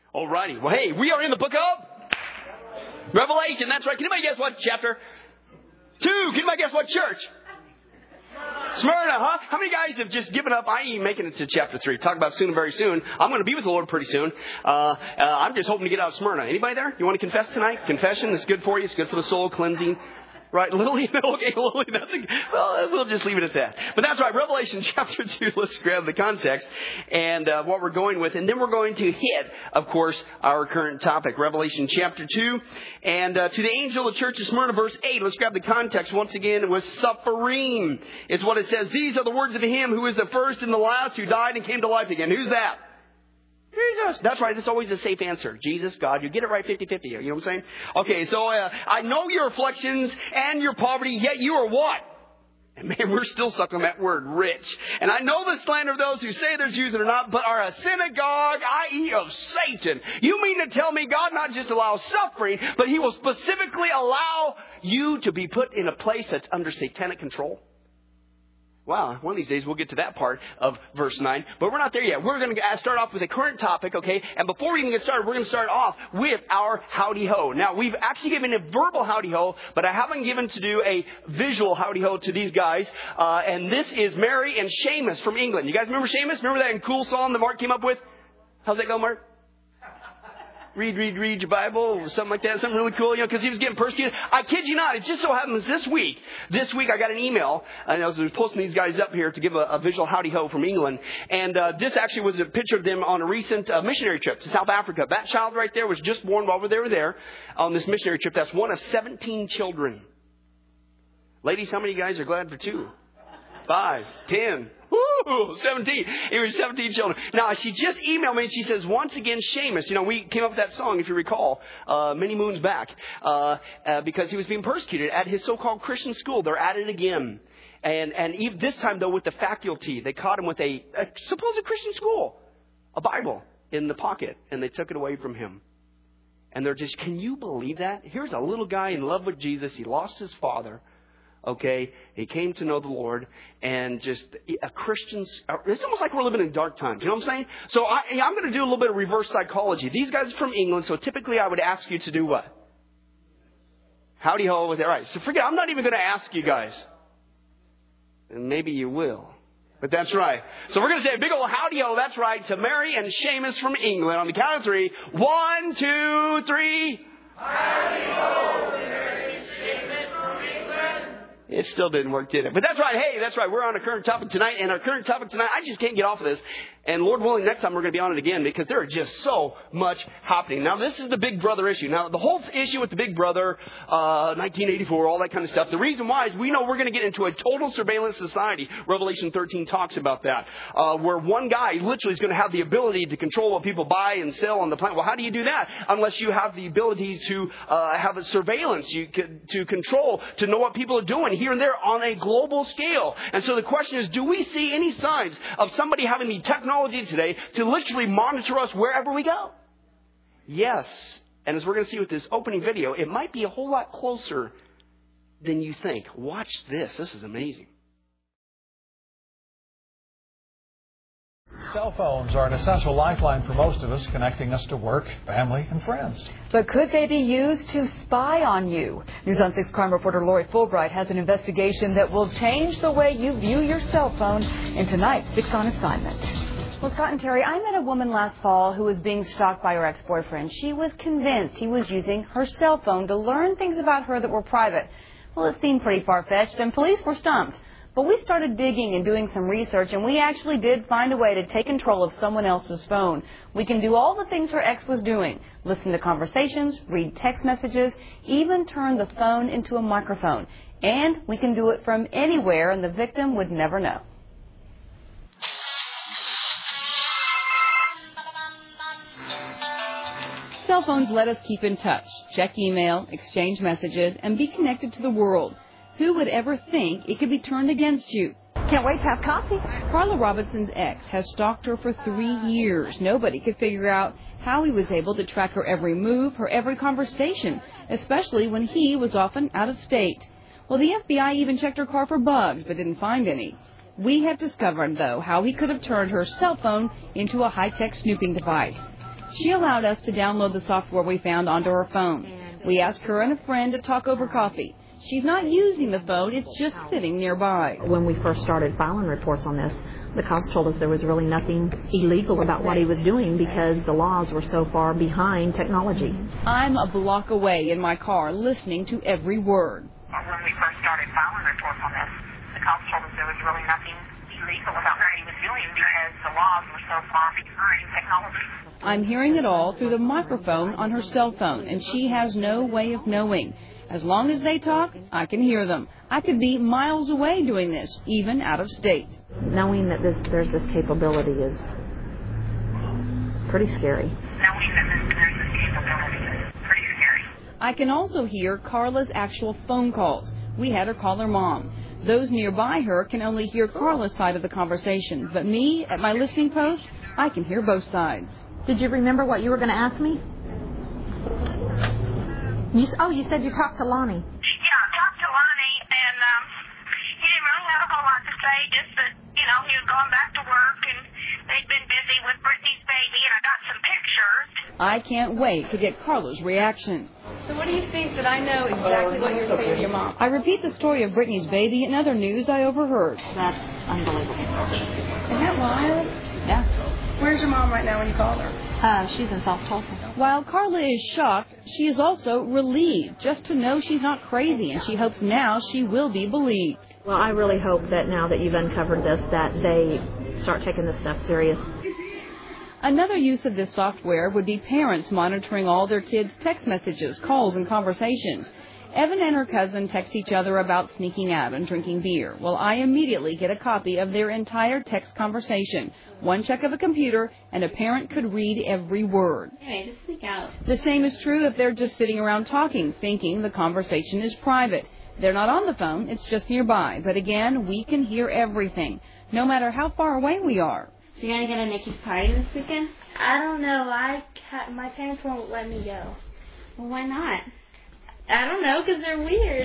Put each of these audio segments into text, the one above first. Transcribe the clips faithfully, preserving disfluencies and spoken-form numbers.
Alrighty. Well, hey, we are in the book of Revelation. That's right. Can anybody guess what chapter? Two. Can anybody guess what church? Smyrna, huh? How many guys have just given up? I ain't making it to chapter three. Talk about soon and very soon. I'm going to be with the Lord pretty soon. Uh, uh, I'm just hoping to get out of Smyrna. Anybody there? You want to confess tonight? Confession is good for you. It's good for the soul, cleansing. Right, Lily? Okay, Lily, that's a, well, we'll just leave it at that. But that's right, Revelation chapter two, let's grab the context and uh, what we're going with. And then we're going to hit, of course, our current topic, Revelation chapter two. And uh, to the angel of the church of Smyrna, verse eight, let's grab the context once again. It was suffering, is what it says. These are the words of him who is the first and the last, who died and came to life again. Who's that? Jesus. That's right. That's always a safe answer. Jesus, God. You get it right fifty-fifty. You know what I'm saying? Okay, so uh, I know your afflictions and your poverty, yet you are what? And man, we're still stuck on that word, rich. And I know the slander of those who say they're Jews and are not, but are a synagogue, that is of Satan. You mean to tell me God not just allows suffering, but he will specifically allow you to be put in a place that's under satanic control? Wow, one of these days we'll get to that part of verse nine. But we're not there yet. We're going to start off with a current topic, okay? And before we even get started, we're going to start off with our howdy ho. Now, we've actually given a verbal howdy ho, but I haven't given to do a visual howdy ho to these guys. Uh, and this is Mary and Seamus from England. You guys remember Seamus? Remember that cool song that Mark came up with? How's that go, Mark? Read, read, read your Bible, or something like that. Something really cool, you know, because he was getting persecuted. I kid you not. It just so happens this week, this week I got an email, and I was posting these guys up here to give a, a visual howdy-ho from England. And uh, this actually was a picture of them on a recent uh, missionary trip to South Africa. That child right there was just born while they were there on this missionary trip. That's one of seventeen children. Ladies, how many of you guys are glad for two? Five, ten. Woo, seventeen. It was seventeen children. Now, she just emailed me and she says, once again, Seamus. You know, we came up with that song, if you recall, uh, many moons back, uh, uh, because he was being persecuted at his so-called Christian school. They're at it again. And, and even this time, though, with the faculty, they caught him with a, a supposed Christian school, a Bible in the pocket, and they took it away from him. And they're just, can you believe that? Here's a little guy in love with Jesus. He lost his father. Okay, he came to know the Lord, and just a Christian. It's almost like we're living in dark times. You know what I'm saying? So I, I'm going to do a little bit of reverse psychology. These guys are from England, so typically I would ask you to do what? Howdy ho with it. All right. So forget. I'm not even going to ask you guys, and maybe you will. But that's right. So we're going to say a big old howdy ho. That's right. To Mary and Seamus from England on the count of three. One, two, three. Howdy ho, Mary and Seamus from England. It still didn't work, did it? But that's right. Hey, that's right. We're on a current topic tonight. And our current topic tonight, I just can't get off of this. And Lord willing, next time we're going to be on it again because there is just so much happening. Now, this is the Big Brother issue. Now, the whole issue with the Big Brother, uh, nineteen eighty-four, all that kind of stuff. The reason why is we know we're going to get into a total surveillance society. Revelation thirteen talks about that. Uh, where one guy literally is going to have the ability to control what people buy and sell on the planet. Well, how do you do that? Unless you have the ability to uh, have a surveillance, you could, to control, to know what people are doing here and there on a global scale. And so the question is, do we see any signs of somebody having the technology today to literally monitor us wherever we go? Yes. And as we're going to see with this opening video, it might be a whole lot closer than you think. Watch this. This is amazing. Cell phones are an essential lifeline for most of us, connecting us to work, family, and friends. But could they be used to spy on you? News on six crime reporter Lori Fulbright has an investigation that will change the way you view your cell phone in tonight's Six on Assignment. Well, Scott and Terry, I met a woman last fall who was being stalked by her ex-boyfriend. She was convinced he was using her cell phone to learn things about her that were private. Well, it seemed pretty far-fetched, and police were stumped. But we started digging and doing some research, and we actually did find a way to take control of someone else's phone. We can do all the things her ex was doing. Listen to conversations, read text messages, even turn the phone into a microphone. And we can do it from anywhere, and the victim would never know. Cell phones let us keep in touch, check email, exchange messages, and be connected to the world. Who would ever think it could be turned against you? Can't wait to have coffee. Carla Robinson's ex has stalked her for three years. Nobody could figure out how he was able to track her every move, her every conversation, especially when he was often out of state. Well, the F B I even checked her car for bugs, but didn't find any. We have discovered, though, how he could have turned her cell phone into a high-tech snooping device. She allowed us to download the software we found onto her phone. We asked her and a friend to talk over coffee. She's not using the phone, it's just sitting nearby. When we first started filing reports on this, the cops told us there was really nothing illegal about what he was doing because the laws were so far behind technology. I'm a block away in my car listening to every word. When we first started filing reports on this, the cops told us there was really nothing illegal about what he was doing because the laws were so far behind technology. I'm hearing it all through the microphone on her cell phone, and she has no way of knowing. As long as they talk, I can hear them. I could be miles away doing this, even out of state. Knowing that this, there's this capability is pretty scary. Knowing that this, there's this capability is pretty scary. I can also hear Carla's actual phone calls. We had her call her mom. Those nearby her can only hear Carla's side of the conversation, but me, at my listening post, I can hear both sides. Did you remember what you were going to ask me? You, oh, you said you talked to Lonnie. Yeah, I talked to Lonnie, and um, he didn't really have a whole lot to say, just that, you know, he was going back to work, and they'd been busy with Brittany's baby, and I got some pictures. I can't wait to get Carla's reaction. So what do you think that I know exactly what you're saying to your mom? I repeat the story of Brittany's baby and other news I overheard. That's unbelievable. Isn't that wild? Yeah. Where's your mom right now when you call her? Uh, she's in South Tulsa. While Carla is shocked, she is also relieved just to know she's not crazy, and she hopes now she will be believed. Well, I really hope that now that you've uncovered this, that they start taking this stuff serious. Another use of this software would be parents monitoring all their kids' text messages, calls, and conversations. Evan and her cousin text each other about sneaking out and drinking beer. Well, I immediately get a copy of their entire text conversation. One check of a computer, and a parent could read every word. Anyway, just sneak out. The same is true if they're just sitting around talking, thinking the conversation is private. They're not on the phone, it's just nearby. But again, we can hear everything, no matter how far away we are. So you're going to go to Nikki's party this weekend? I don't know. I ca- my parents won't let me go. Well, why not? I don't know, because they're weird.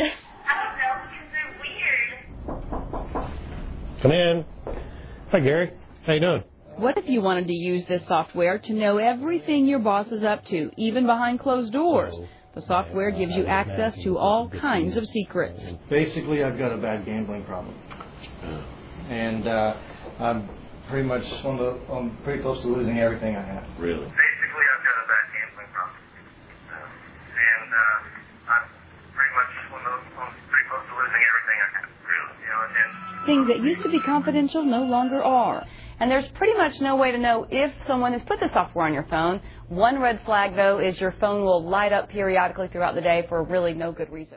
I don't know, because they're weird. Come in. Hi, Gary. How you doing? What if you wanted to use this software to know everything your boss is up to, even behind closed doors? The software gives you access to all kinds of secrets. Basically, I've got a bad gambling problem. And uh, I'm pretty much on the, I'm pretty close to losing everything I have. Really? Basically, I've got a bad gambling problem. Uh, and uh, I'm pretty much on the, I'm pretty close to losing everything I have. Really. You know, and Things that used to be confidential no longer are. And there's pretty much no way to know if someone has put the software on your phone. One red flag, though, is your phone will light up periodically throughout the day for really no good reason.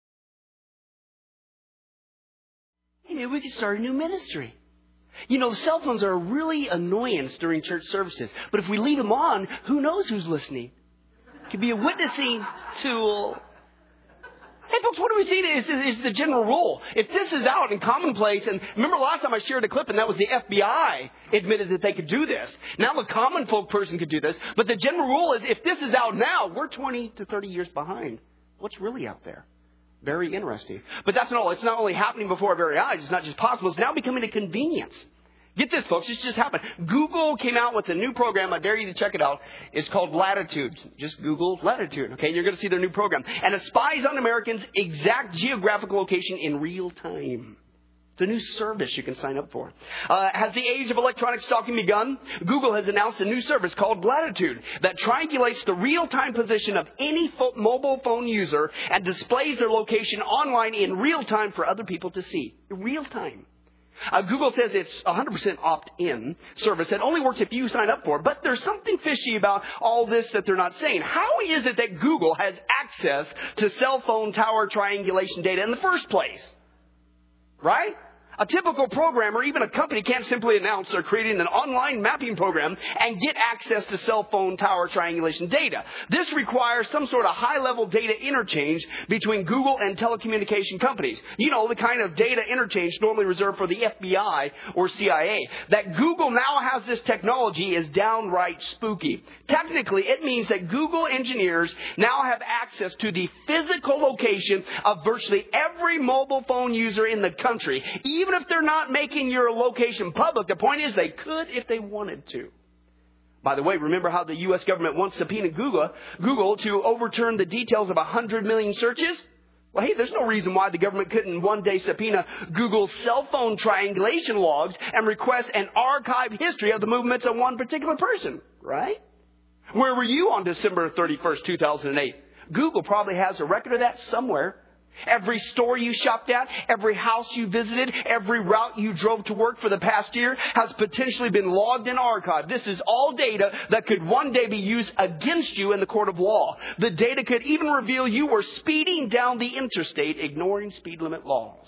Hey, maybe we could start a new ministry. You know, cell phones are a really annoyance during church services. But if we leave them on, who knows who's listening? It could be a witnessing tool. Hey, folks, what are we seeing is, is, is the general rule. If this is out in commonplace, and remember last time I shared a clip, and that was the F B I admitted that they could do this. Now a common folk person could do this. But the general rule is if this is out now, we're twenty to thirty years behind. What's really out there? Very interesting. But that's not all. It's not only happening before our very eyes. It's not just possible. It's now becoming a convenience. Get this, folks. This just happened. Google came out with a new program. I dare you to check it out. It's called Latitude. Just Google Latitude, okay? You're going to see their new program. And it spies on Americans' exact geographical location in real time. It's a new service you can sign up for. Uh, has the age of electronic stalking begun? Google has announced a new service called Latitude that triangulates the real-time position of any fo- mobile phone user and displays their location online in real time for other people to see. In real time. Uh, Google says it's one hundred percent opt-in service that only works if you sign up for it. But there's something fishy about all this that they're not saying. How is it that Google has access to cell phone tower triangulation data in the first place? Right? A typical programmer, even a company, can't simply announce they're creating an online mapping program and get access to cell phone tower triangulation data. This requires some sort of high-level data interchange between Google and telecommunication companies. You know, the kind of data interchange normally reserved for the F B I or C I A. That Google now has this technology is downright spooky. Technically, it means that Google engineers now have access to the physical location of virtually every mobile phone user in the country. Even if they're not making your location public, the point is they could if they wanted to. By the way, remember how the U S government once subpoenaed Google, Google to overturn the details of one hundred million searches? Well, hey, there's no reason why the government couldn't one day subpoena Google's cell phone triangulation logs and request an archived history of the movements of one particular person, right? Where were you on December thirty-first, two thousand eight? Google probably has a record of that somewhere. Every store you shopped at, every house you visited, every route you drove to work for the past year has potentially been logged and archived. This is all data that could one day be used against you in the court of law. The data could even reveal you were speeding down the interstate, ignoring speed limit laws.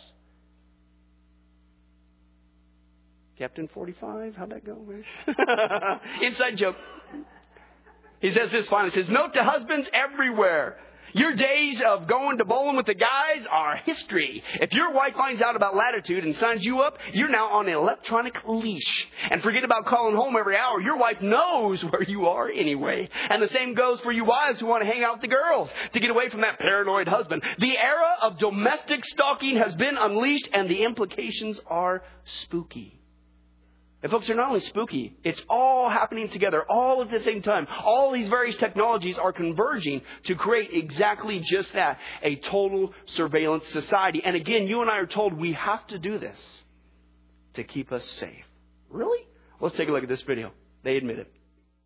Captain forty-five, how'd that go? Inside joke. He says this finally. He says, note to husbands everywhere. Your days of going to bowling with the guys are history. If your wife finds out about Latitude and signs you up, you're now on an electronic leash. And forget about calling home every hour. Your wife knows where you are anyway. And the same goes for you wives who want to hang out with the girls to get away from that paranoid husband. The era of domestic stalking has been unleashed, and the implications are spooky. And folks, they're not only spooky, it's all happening together, all at the same time. All these various technologies are converging to create exactly just that, a total surveillance society. And again, you and I are told we have to do this to keep us safe. Really? Let's take a look at this video. They admit it.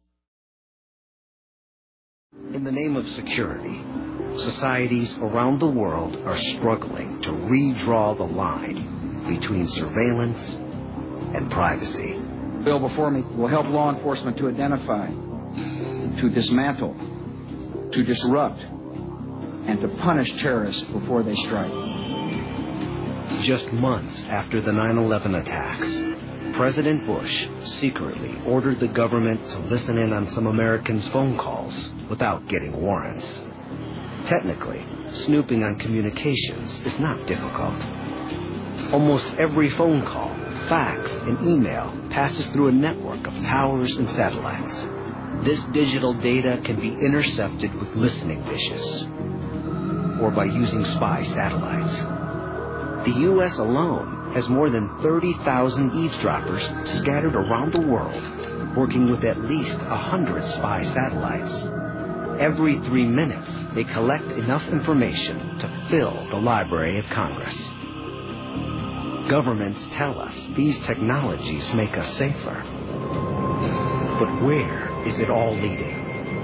In the name of security, societies around the world are struggling to redraw the line between surveillance and privacy. The bill before me will help law enforcement to identify, to dismantle, to disrupt, and to punish terrorists before they strike. Just months after the nine eleven attacks, President Bush secretly ordered the government to listen in on some Americans' phone calls without getting warrants. Technically, snooping on communications is not difficult. Almost every phone call, fax, and email passes through a network of towers and satellites. This digital data can be intercepted with listening dishes or by using spy satellites. The U S alone has more than thirty thousand eavesdroppers scattered around the world, working with at least one hundred spy satellites. Every three minutes, they collect enough information to fill the Library of Congress. Governments tell us these technologies make us safer. But where is it all leading?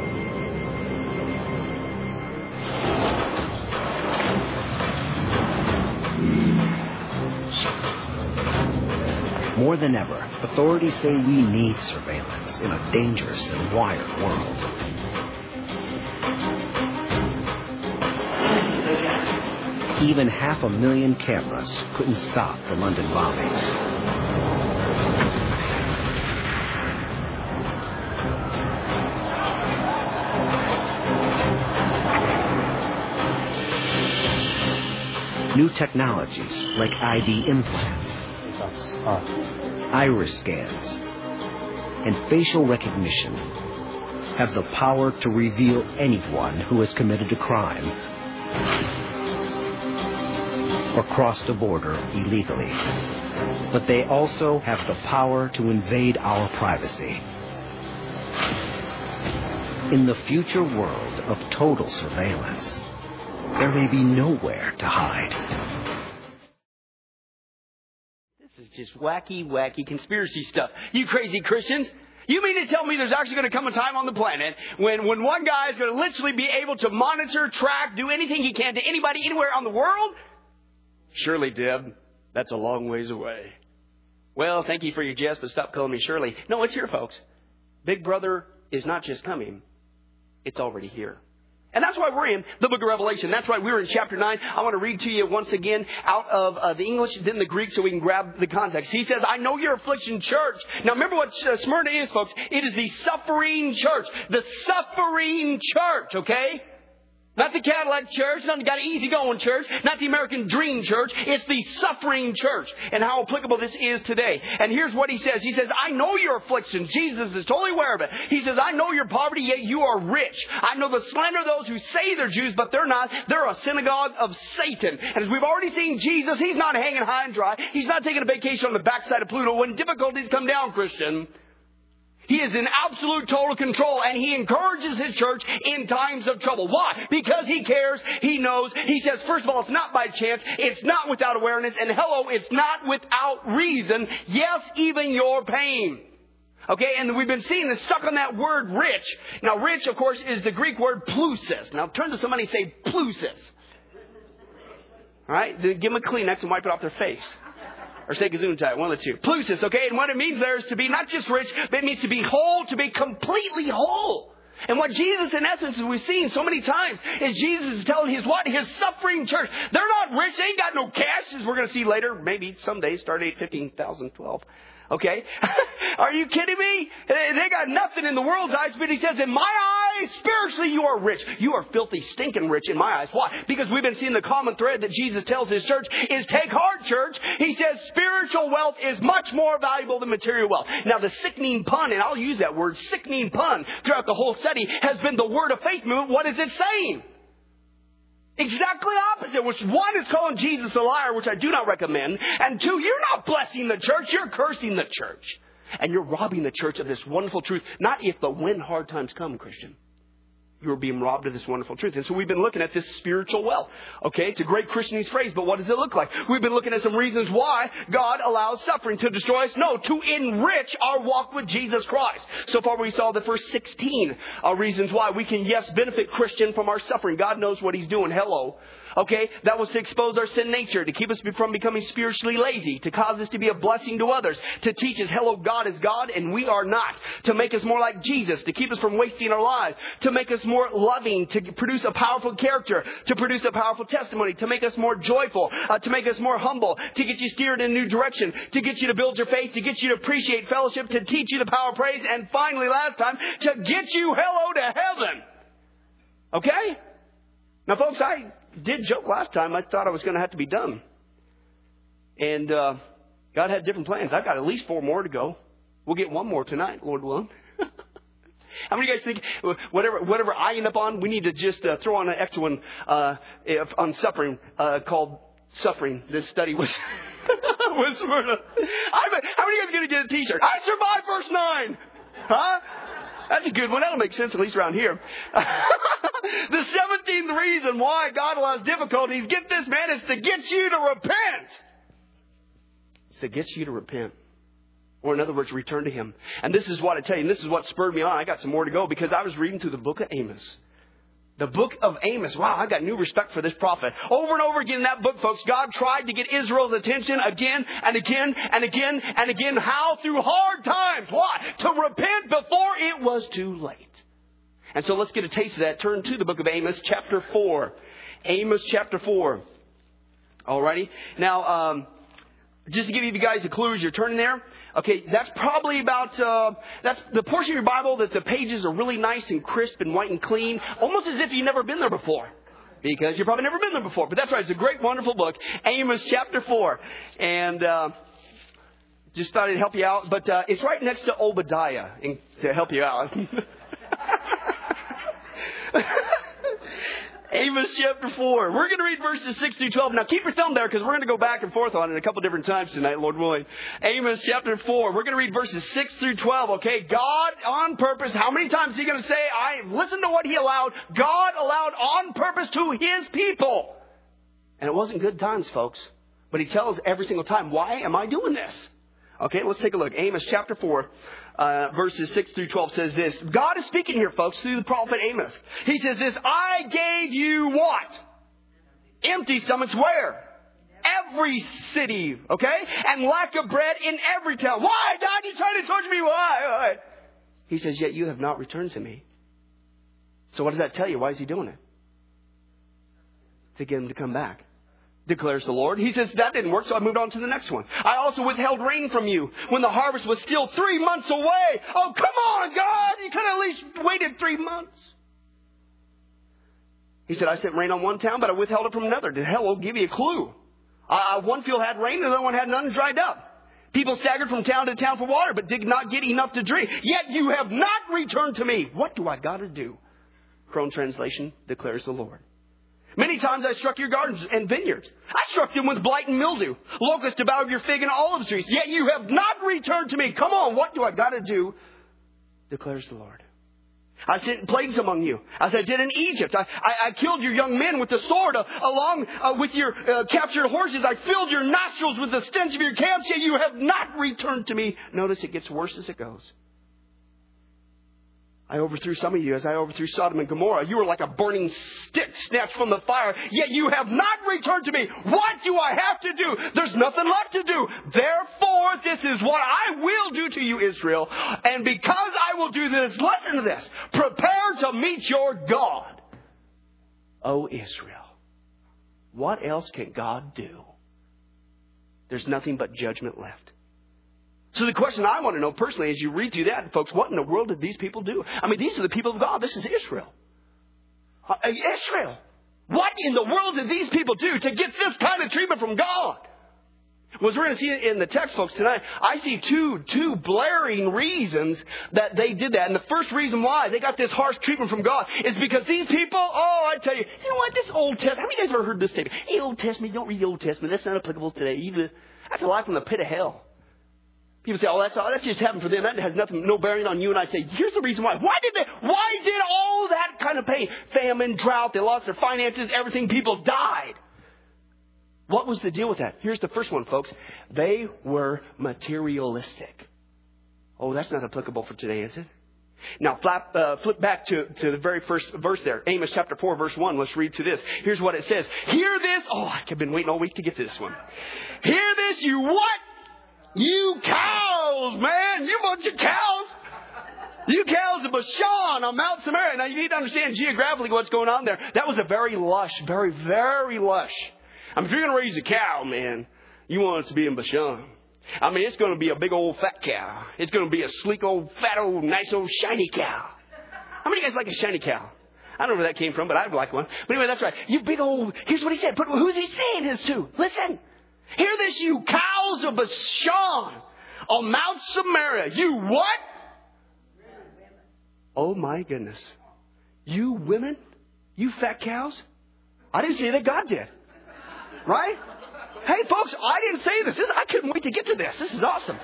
More than ever, authorities say we need surveillance in a dangerous and wired world. Even half a million cameras couldn't stop the London bombings. New technologies like I D implants, iris scans, and facial recognition have the power to reveal anyone who has committed a crime or crossed a border illegally. But they also have the power to invade our privacy. In the future world of total surveillance, there may be nowhere to hide. This is just wacky, wacky conspiracy stuff. You crazy Christians. You mean to tell me there's actually going to come a time on the planet when, when one guy is going to literally be able to monitor, track, do anything he can to anybody anywhere on the world? Shirley, Deb, that's a long ways away. Well, thank you for your jest, but stop calling me Shirley. No, it's here, folks. Big Brother is not just coming. It's already here. And that's why we're in the book of Revelation. That's right, we're in chapter nine. I want to read to you once again out of uh, the English, then the Greek, so we can grab the context. He says, I know your affliction, church. Now remember what uh, Smyrna is, folks. It is the suffering church. The suffering church, okay? Not the Cadillac church, not the got easy going church, not the American dream church. It's the suffering church, and how applicable this is today. And here's what he says. He says, I know your affliction. Jesus is totally aware of it. He says, I know your poverty, yet you are rich. I know the slander of those who say they're Jews, but they're not. They're a synagogue of Satan. And as we've already seen, Jesus, he's not hanging high and dry. He's not taking a vacation on the backside of Pluto when difficulties come down, Christian. He is in absolute total control, and he encourages his church in times of trouble. Why? Because he cares, he knows. He says, first of all, it's not by chance, it's not without awareness, and hello, it's not without reason. Yes, even your pain. Okay, and we've been seeing this, stuck on that word rich. Now, rich, of course, is the Greek word plusis. Now, turn to somebody and say plusis. All right, then give them a Kleenex and wipe it off their face. Or say gesundheit, one of the two. Plusis, okay? And what it means there is to be not just rich, but it means to be whole, to be completely whole. And what Jesus, in essence, as we've seen so many times, is Jesus is telling his what? His suffering church. They're not rich. They ain't got no cash, as we're going to see later. Maybe someday, start eight, fifteen thousand, twelve. Okay? Are you kidding me? They got nothing in the world's eyes, but he says, in my eyes, spiritually, you are rich. You are filthy, stinking rich in my eyes. Why? Because we've been seeing the common thread that Jesus tells his church is take heart, church. He says spiritual wealth is much more valuable than material wealth. Now, the sickening pun, and I'll use that word, sickening pun, throughout the whole study, has been the word of faith movement. What is it saying? Exactly opposite, which one is calling Jesus a liar, which I do not recommend. And two, you're not blessing the church, you're cursing the church. And you're robbing the church of this wonderful truth. Not if, but when hard times come, Christian. You're being robbed of this wonderful truth. And so we've been looking at this spiritual wealth. Okay, it's a great Christianese phrase, but what does it look like? We've been looking at some reasons why God allows suffering to destroy us. No, to enrich our walk with Jesus Christ. So far we saw the first sixteen uh, reasons why we can, yes, benefit, Christian, from our suffering. God knows what he's doing. Hello. Okay, that was to expose our sin nature, to keep us from becoming spiritually lazy, to cause us to be a blessing to others, to teach us, hello, God is God and we are not, to make us more like Jesus, to keep us from wasting our lives, to make us more loving, to produce a powerful character, to produce a powerful testimony, to make us more joyful, uh, to make us more humble, to get you steered in a new direction, to get you to build your faith, to get you to appreciate fellowship, to teach you the power of praise, and finally, last time, to get you, hello, to heaven. Okay? Now, folks, I did joke last time. I thought I was going to have to be done. And uh, God had different plans. I've got at least four more to go. We'll get one more tonight, Lord willing. How many of you guys think whatever whatever I end up on, we need to just uh, throw on an extra one uh, if, on suffering uh, called Suffering. This study was... was sort of, I bet, how many of you are going to get a t-shirt? I survived verse nine. Huh? That's a good one. That'll make sense, at least around here. The seventeenth reason why God allows difficulties, get this, man, is to get you to repent. It's to get you to repent. Or in other words, return to him. And this is what I tell you, and this is what spurred me on. I got some more to go because I was reading through the book of Amos. The book of Amos. Wow, I got new respect for this prophet. Over and over again in that book, folks, God tried to get Israel's attention again and again and again and again. How? Through hard times. Why? To repent before it was too late. And so let's get a taste of that. Turn to the book of Amos, chapter four. Amos, chapter four. Alrighty. Now, um, just to give you guys a clue as you're turning there. Okay, that's probably about, uh, that's the portion of your Bible that the pages are really nice and crisp and white and clean. Almost as if you've never been there before. Because you've probably never been there before. But that's right, it's a great, wonderful book. Amos chapter four. And, uh, just thought it'd help you out. But, uh, it's right next to Obadiah and, to help you out. Amos chapter four. We're going to read verses six through twelve. Now keep your thumb there because we're going to go back and forth on it a couple different times tonight, Lord willing. Amos chapter four. We're going to read verses six through twelve. Okay, God on purpose. How many times is he going to say, I listen to what he allowed? God allowed on purpose to his people. And it wasn't good times, folks. But he tells every single time, why am I doing this? Okay, let's take a look. Amos chapter four. Uh, verses six through twelve says this. God is speaking here, folks, through the prophet Amos. He says this, I gave you what? Empty stomachs where? Every city, okay? And lack of bread in every town. Why, God, you trying to torture me? Why? Why? He says, yet you have not returned to me. So what does that tell you? Why is he doing it? To get him to come back. Declares the Lord. He says, that didn't work, so I moved on to the next one. I also withheld rain from you when the harvest was still three months away. Oh, come on, God. You could have at least waited three months. He said, I sent rain on one town, but I withheld it from another. Did hell will give you a clue. Uh, one field had rain, and the other one had none and dried up. People staggered from town to town for water, but did not get enough to drink. Yet you have not returned to me. What do I got to do? Crone translation, declares the Lord. Many times I struck your gardens and vineyards. I struck them with blight and mildew. Locusts devoured your fig and olive trees. Yet you have not returned to me. Come on, what do I got to do declares the Lord. I sent plagues among you, as I did in Egypt. I, I, I killed your young men with the sword, uh, along uh, with your uh, captured horses. I filled your nostrils with the stench of your camps, yet you have not returned to me. Notice it gets worse as it goes. I overthrew some of you as I overthrew Sodom and Gomorrah. You were like a burning stick snatched from the fire, yet you have not returned to me. What do I have to do? There's nothing left to do. Therefore, this is what I will do to you, Israel. And because I will do this, listen to this. Prepare to meet your God, O Israel. What else can God do? There's nothing but judgment left. So the question I want to know personally as you read through that, folks, what in the world did these people do? I mean, these are the people of God. This is Israel. Uh, Israel. What in the world did these people do to get this kind of treatment from God? Well, as we're going to see in the text, folks, tonight, I see two, two blaring reasons that they did that. And the first reason why they got this harsh treatment from God is because these people, oh, I tell you, you know what, this Old Testament, how many of you guys ever heard this statement? Hey, Old Testament, don't read the Old Testament. That's not applicable today. You, that's a lie from the pit of hell. People say, oh, that's all, that's just happened for them. That has nothing, no bearing on you. And I say, here's the reason why. Why did they, why did all that kind of pain? Famine, drought, they lost their finances, everything, people died. What was the deal with that? Here's the first one, folks. They were materialistic. Oh, that's not applicable for today, is it? Now, flap, uh, flip back to, to the very first verse there. Amos chapter four, verse one. Let's read through this. Here's what it says. Hear this. Oh, I've been waiting all week to get to this one. Hear this, you what? You cows, man. You bunch of cows. You cows of Bashan on Mount Samaria. Now, you need to understand geographically what's going on there. That was a very lush, very, very lush. I mean, if you're going to raise a cow, man, you want it to be in Bashan. I mean, it's going to be a big old fat cow. It's going to be a sleek old, fat old, nice old shiny cow. How many of you guys like a shiny cow? I don't know where that came from, but I'd like one. But anyway, that's right. You big old, here's what he said. But who's he saying this to? Listen. Hear this, you cows of Bashan on Mount Samaria. You what? Oh, my goodness. You women? You fat cows? I didn't say that, God did. Right? Hey, folks, I didn't say this. this. I couldn't wait to get to this. This is awesome.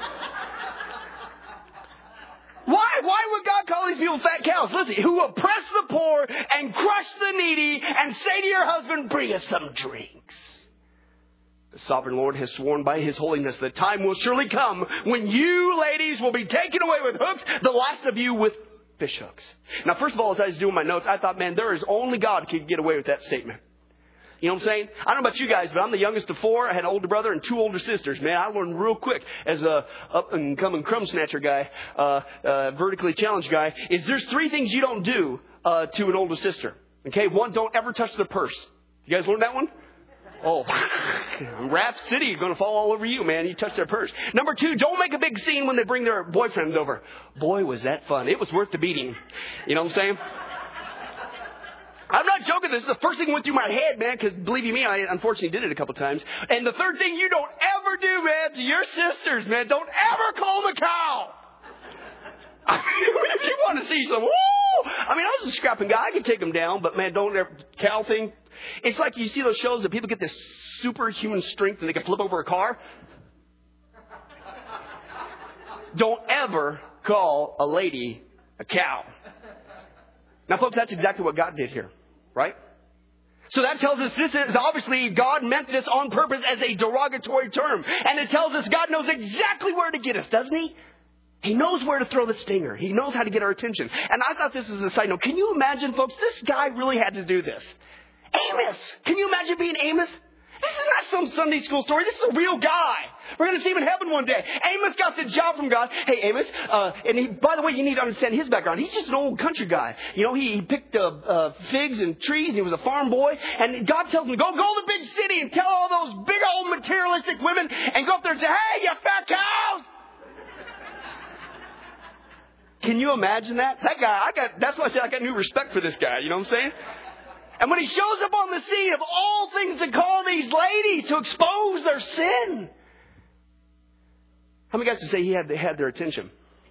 Why? Why would God call these people fat cows? Listen, who oppress the poor and crush the needy and say to your husband, bring us some drinks. The sovereign Lord has sworn by His holiness that time will surely come when you ladies will be taken away with hooks, the last of you with fish hooks. Now, first of all, as I was doing my notes, I thought, man, there is only God who can get away with that statement. You know what I'm saying? I don't know about you guys, but I'm the youngest of four. I had an older brother and two older sisters. Man, I learned real quick as a up-and-coming crumb snatcher guy, uh, uh, vertically challenged guy, is there's three things you don't do uh, to an older sister. Okay? One, don't ever touch their purse. You guys learned that one? Oh, Rap City is going to fall all over you, man. You touch their purse. Number two, don't make a big scene when they bring their boyfriends over. Boy, was that fun. It was worth the beating. You know what I'm saying? I'm not joking. This is the first thing that went through my head, man, because believe you me, I unfortunately did it a couple times. And the third thing you don't ever do, man, to your sisters, man, don't ever call them a cow. I mean, if you want to see some, woo! I mean, I was a scrapping guy. I could take them down, but man, don't ever, cow thing. It's like you see those shows that people get this superhuman strength and they can flip over a car. Don't ever call a lady a cow. Now, folks, that's exactly what God did here, right? So that tells us this is obviously God meant this on purpose as a derogatory term. And it tells us God knows exactly where to get us, doesn't He? He knows where to throw the stinger. He knows how to get our attention. And I thought this was a side note. Can you imagine, folks, this guy really had to do this. Amos. Can you imagine being Amos? This is not some Sunday school story. This is a real guy. We're going to see him in heaven one day. Amos got the job from God. Hey, Amos. Uh, and he, by the way, you need to understand his background. He's just an old country guy. You know, he, he picked uh, uh, figs and trees. He was a farm boy. And God tells him to go, go to the big city and tell all those big old materialistic women and go up there and say, hey, you fat cows. Can you imagine that? That guy, I got, that's why I said I got new respect for this guy. You know what I'm saying? And when he shows up on the scene of all things to call these ladies to expose their sin. How many guys would say he had, had their attention?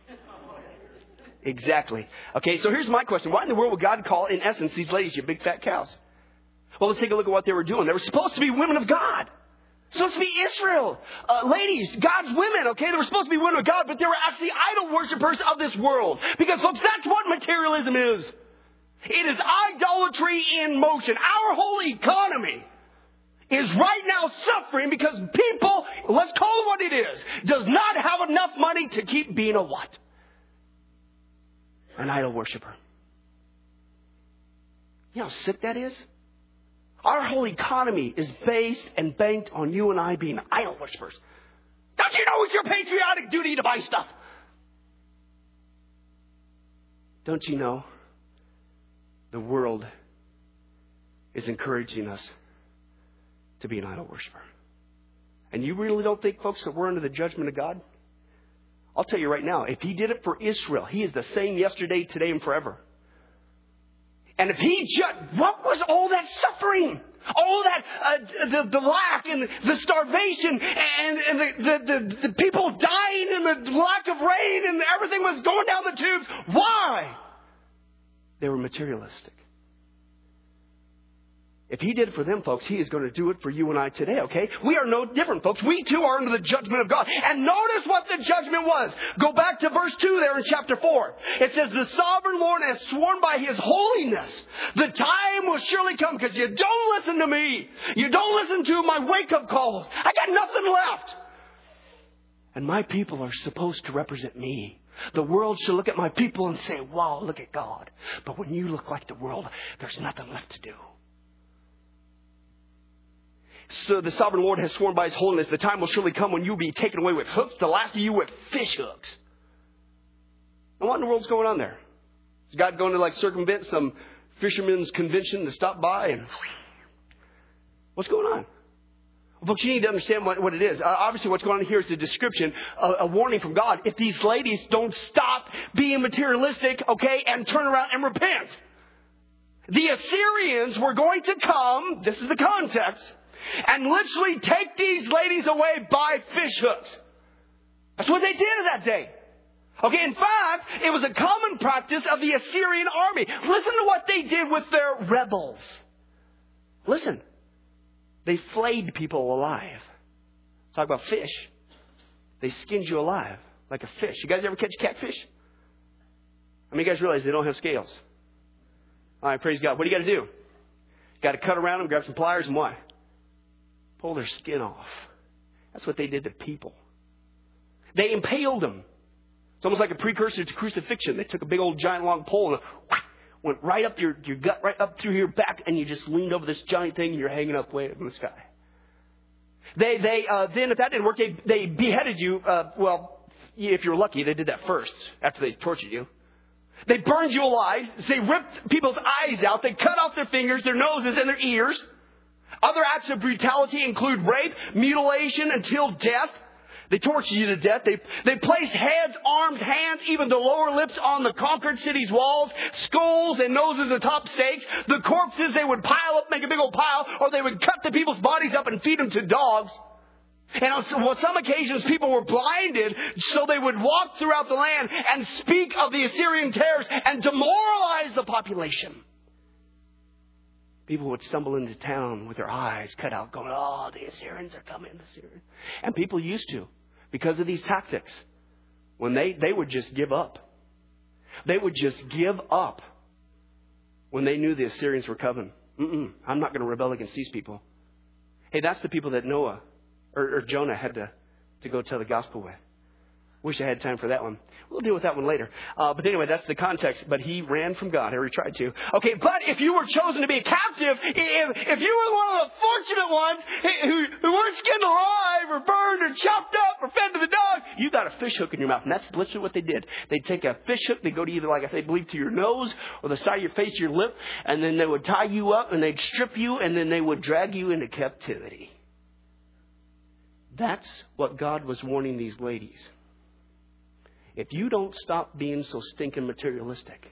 Exactly. Okay, so here's my question. Why in the world would God call, in essence, these ladies, you big fat cows? Well, let's take a look at what they were doing. They were supposed to be women of God. Supposed to be Israel. Uh, ladies, God's women, okay? They were supposed to be women of God, but they were actually idol worshipers of this world. Because, folks, that's what materialism is. It is idolatry in motion. Our whole economy is right now suffering because people, let's call it what it is, does not have enough money to keep being a what? An idol worshiper. You know how sick that is? Our whole economy is based and banked on you and I being idol worshippers. Don't you know it's your patriotic duty to buy stuff? Don't you know the world is encouraging us to be an idol worshiper? And you really don't think, folks, that we're under the judgment of God? I'll tell you right now, if He did it for Israel, He is the same yesterday, today, and forever. And if He just, what was all that suffering? All that, uh, the, the lack and the starvation and, and the, the, the, the people dying and the lack of rain and everything was going down the tubes. Why? They were materialistic. If He did it for them, folks, He is going to do it for you and I today, okay? We are no different, folks. We too are under the judgment of God. And notice what the judgment was. Go back to verse two there in chapter four. It says, the sovereign Lord has sworn by His holiness. The time will surely come because you don't listen to me. You don't listen to my wake-up calls. I got nothing left. And my people are supposed to represent me. The world should look at my people and say, wow, look at God. But when you look like the world, there's nothing left to do. So the sovereign Lord has sworn by His holiness, the time will surely come when you will be taken away with hooks, the last of you with fish hooks. And what in the world's going on there? Is God going to like circumvent some fishermen's convention to stop by? And what's going on? Well, folks, you need to understand what, what it is. Uh, obviously, what's going on here is a description, a, a warning from God. If these ladies don't stop being materialistic, okay, and turn around and repent, the Assyrians were going to come, this is the context, and literally take these ladies away by fish hooks. That's what they did in that day. Okay, in fact, it was a common practice of the Assyrian army. Listen to what they did with their rebels. Listen. They flayed people alive. Talk about fish. They skinned you alive like a fish. You guys ever catch catfish? I mean, you guys realize they don't have scales. All right, praise God. What do you got to do? You got to cut around them, grab some pliers, and what? Pull their skin off. That's what they did to people. They impaled them. It's almost like a precursor to crucifixion. They took a big old giant long pole and went right up your, your gut, right up through your back, and you just leaned over this giant thing and you're hanging up way up in the sky. They, they, uh, then if that didn't work, they, they beheaded you. Uh, well, if you're lucky, they did that first after they tortured you. They burned you alive. They ripped people's eyes out. They cut off their fingers, their noses, and their ears. Other acts of brutality include rape, mutilation until death. They torture you to death. They, they place heads, arms, hands, even the lower lips on the conquered city's walls, skulls and noses atop stakes. The corpses they would pile up, make a big old pile, or they would cut the people's bodies up and feed them to dogs. And on some occasions, people were blinded, so they would walk throughout the land and speak of the Assyrian terrors and demoralize the population. People would stumble into town with their eyes cut out, going, oh, the Assyrians are coming, the Assyrians. And people used to, because of these tactics, when they, they would just give up. They would just give up when they knew the Assyrians were coming. Mm-mm, I'm not going to rebel against these people. Hey, that's the people that Noah or, or Jonah had to, to go tell the gospel with. Wish I had time for that one. We'll deal with that one later. Uh, but anyway, that's the context. But he ran from God, or he tried to. Okay, but if you were chosen to be a captive, if, if you were one of the fortunate ones who, who weren't skinned alive or burned or chopped up or fed to the dog, you got a fish hook in your mouth. And that's literally what they did. They'd take a fish hook. They'd go to either, like I believe, to your nose or the side of your face, your lip. And then they would tie you up and they'd strip you and then they would drag you into captivity. That's what God was warning these ladies. If you don't stop being so stinking materialistic,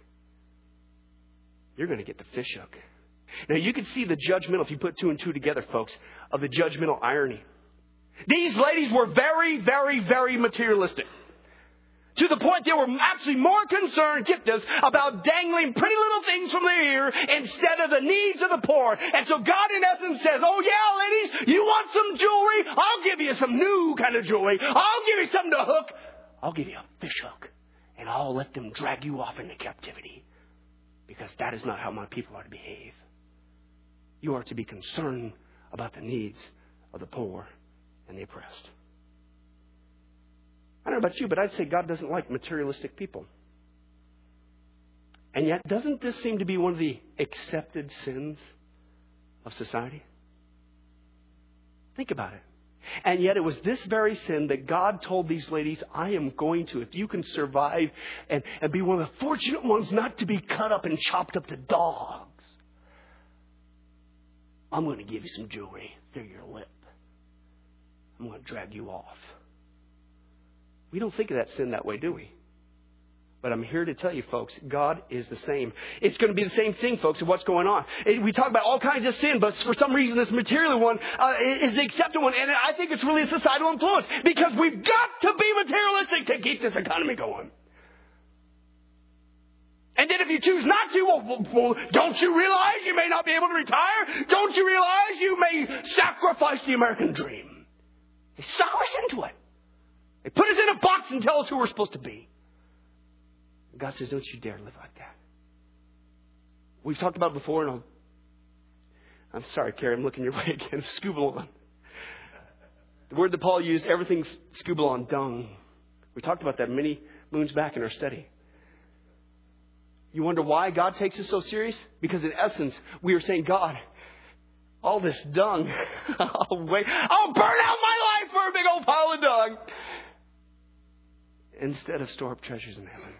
you're going to get the fish hook. Now, you can see the judgmental, if you put two and two together, folks, of the judgmental irony. These ladies were very, very, very materialistic. To the point they were actually more concerned, get this, about dangling pretty little things from their ear instead of the needs of the poor. And so God in essence says, oh yeah, ladies, you want some jewelry? I'll give you some new kind of jewelry. I'll give you something to hook. I'll give you a fish hook. And I'll let them drag you off into captivity. Because that is not how my people are to behave. You are to be concerned about the needs of the poor and the oppressed. I don't know about you, but I'd say God doesn't like materialistic people. And yet, doesn't this seem to be one of the accepted sins of society? Think about it. And yet it was this very sin that God told these ladies, I am going to, if you can survive and, and be one of the fortunate ones not to be cut up and chopped up to dogs, I'm going to give you some jewelry through your lip. I'm going to drag you off. We don't think of that sin that way, do we? But I'm here to tell you, folks, God is the same. It's going to be the same thing, folks, of what's going on. We talk about all kinds of sin, but for some reason this material one uh, is the accepted one. And I think it's really a societal influence because we've got to be materialistic to keep this economy going. And then if you choose not to, well, well, don't you realize you may not be able to retire? Don't you realize you may sacrifice the American dream? They sucker us into it. They put us in a box and tell us who we're supposed to be. God says, don't you dare live like that. We've talked about it before, and I'll, I'm sorry, Carrie, I'm looking your way again. Scubalon. The word that Paul used, everything's scubalon, dung. We talked about that many moons back in our study. You wonder why God takes us so serious? Because in essence, we are saying, God, all this dung, I'll, wait, I'll burn out my life for a big old pile of dung. Instead of store up treasures in heaven.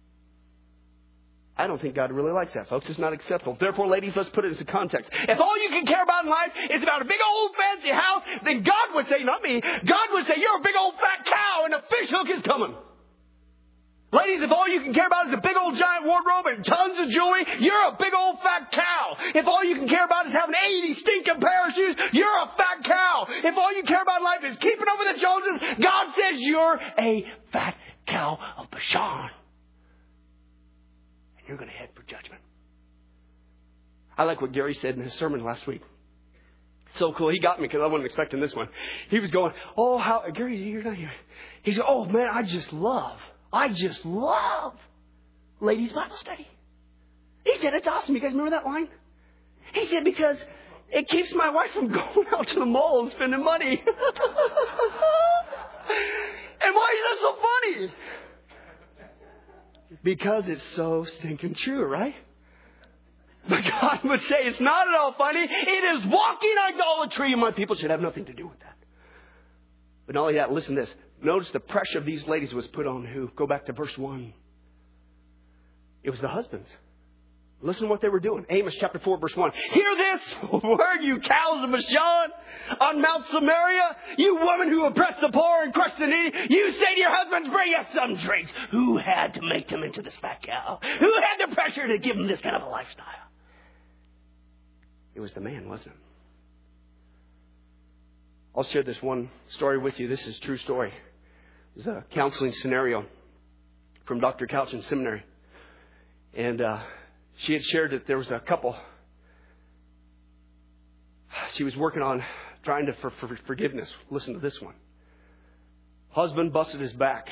I don't think God really likes that, folks. It's not acceptable. Therefore, ladies, let's put it into context. If all you can care about in life is about a big old fancy house, then God would say, not me, God would say, you're a big old fat cow and a fish hook is coming. Ladies, if all you can care about is a big old giant wardrobe and tons of jewelry, you're a big old fat cow. If all you can care about is having eighty stinking pair of shoes, you're a fat cow. If all you care about in life is keeping up with the Joneses, God says you're a fat cow of Bashan. And you're going to head for judgment. I like what Gary said in his sermon last week. So cool. He got me because I wasn't expecting this one. He was going, oh, how, Gary, you're not here. He said, oh, man, I just love, I just love ladies' Bible study. He said, it's awesome. You guys remember that line? He said, because it keeps my wife from going out to the mall and spending money. And why is that so funny? Because it's so stinking true, right? But God would say it's not at all funny. It is walking idolatry, and my people should have nothing to do with that. But not only that, listen to this. Notice the pressure of these ladies was put on who? Go back to verse one. It was the husbands. Listen to what they were doing. Amos chapter four, verse one. Hear this word, you cows of Bashan, on Mount Samaria, you woman who oppress the poor and crush the needy. You say to your husbands, bring us some drinks. Who had to make them into this fat cow? Who had the pressure to give them this kind of a lifestyle? It was the man, wasn't it? I'll share this one story with you. This is a true story. It's a counseling scenario from Doctor Couch in seminary. And uh, she had shared that there was a couple. She was working on trying to for, for forgiveness. Listen to this one. Husband busted his back.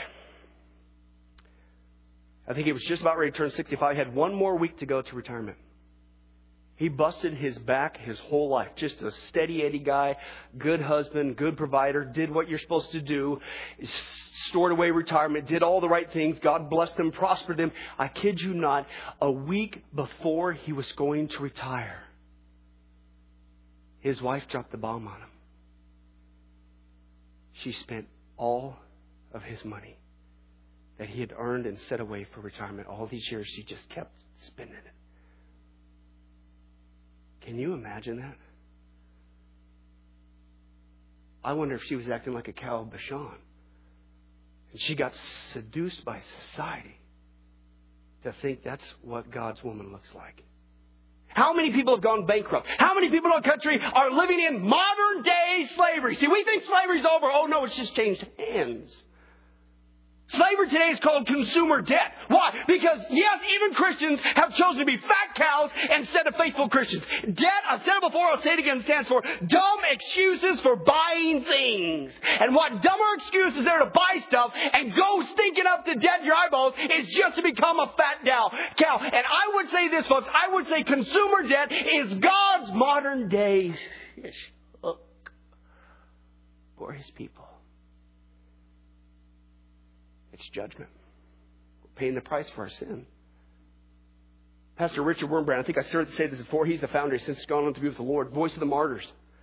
I think he was just about ready to turn sixty-five. He had one more week to go to retirement. He busted his back his whole life. Just a steady Eddie guy, good husband, good provider, did what you're supposed to do, stored away retirement, did all the right things. God blessed him, prospered him. I kid you not, a week before he was going to retire, his wife dropped the bomb on him. She spent all of his money that he had earned and set away for retirement. All these years, she just kept spending it. Can you imagine that? I wonder if she was acting like a cow of Bashan. And she got seduced by society to think that's what God's woman looks like. How many people have gone bankrupt? How many people in our country are living in modern day slavery? See, we think slavery's over. Oh, no, it's just changed hands. Slavery today is called consumer debt. Why? Because, yes, even Christians have chosen to be fat cows instead of faithful Christians. Debt, I've said it before, I'll say it again, stands for dumb excuses for buying things. And what dumber excuse is there to buy stuff and go stinking up to debt in your eyeballs is just to become a fat cow. cow. And I would say this, folks, I would say consumer debt is God's modern day hook for His people. It's judgment. We're paying the price for our sin. Pastor Richard Wurmbrand, I think I started to say this before. He's the founder. He's since gone on to be with the Lord. Voice of the Martyrs.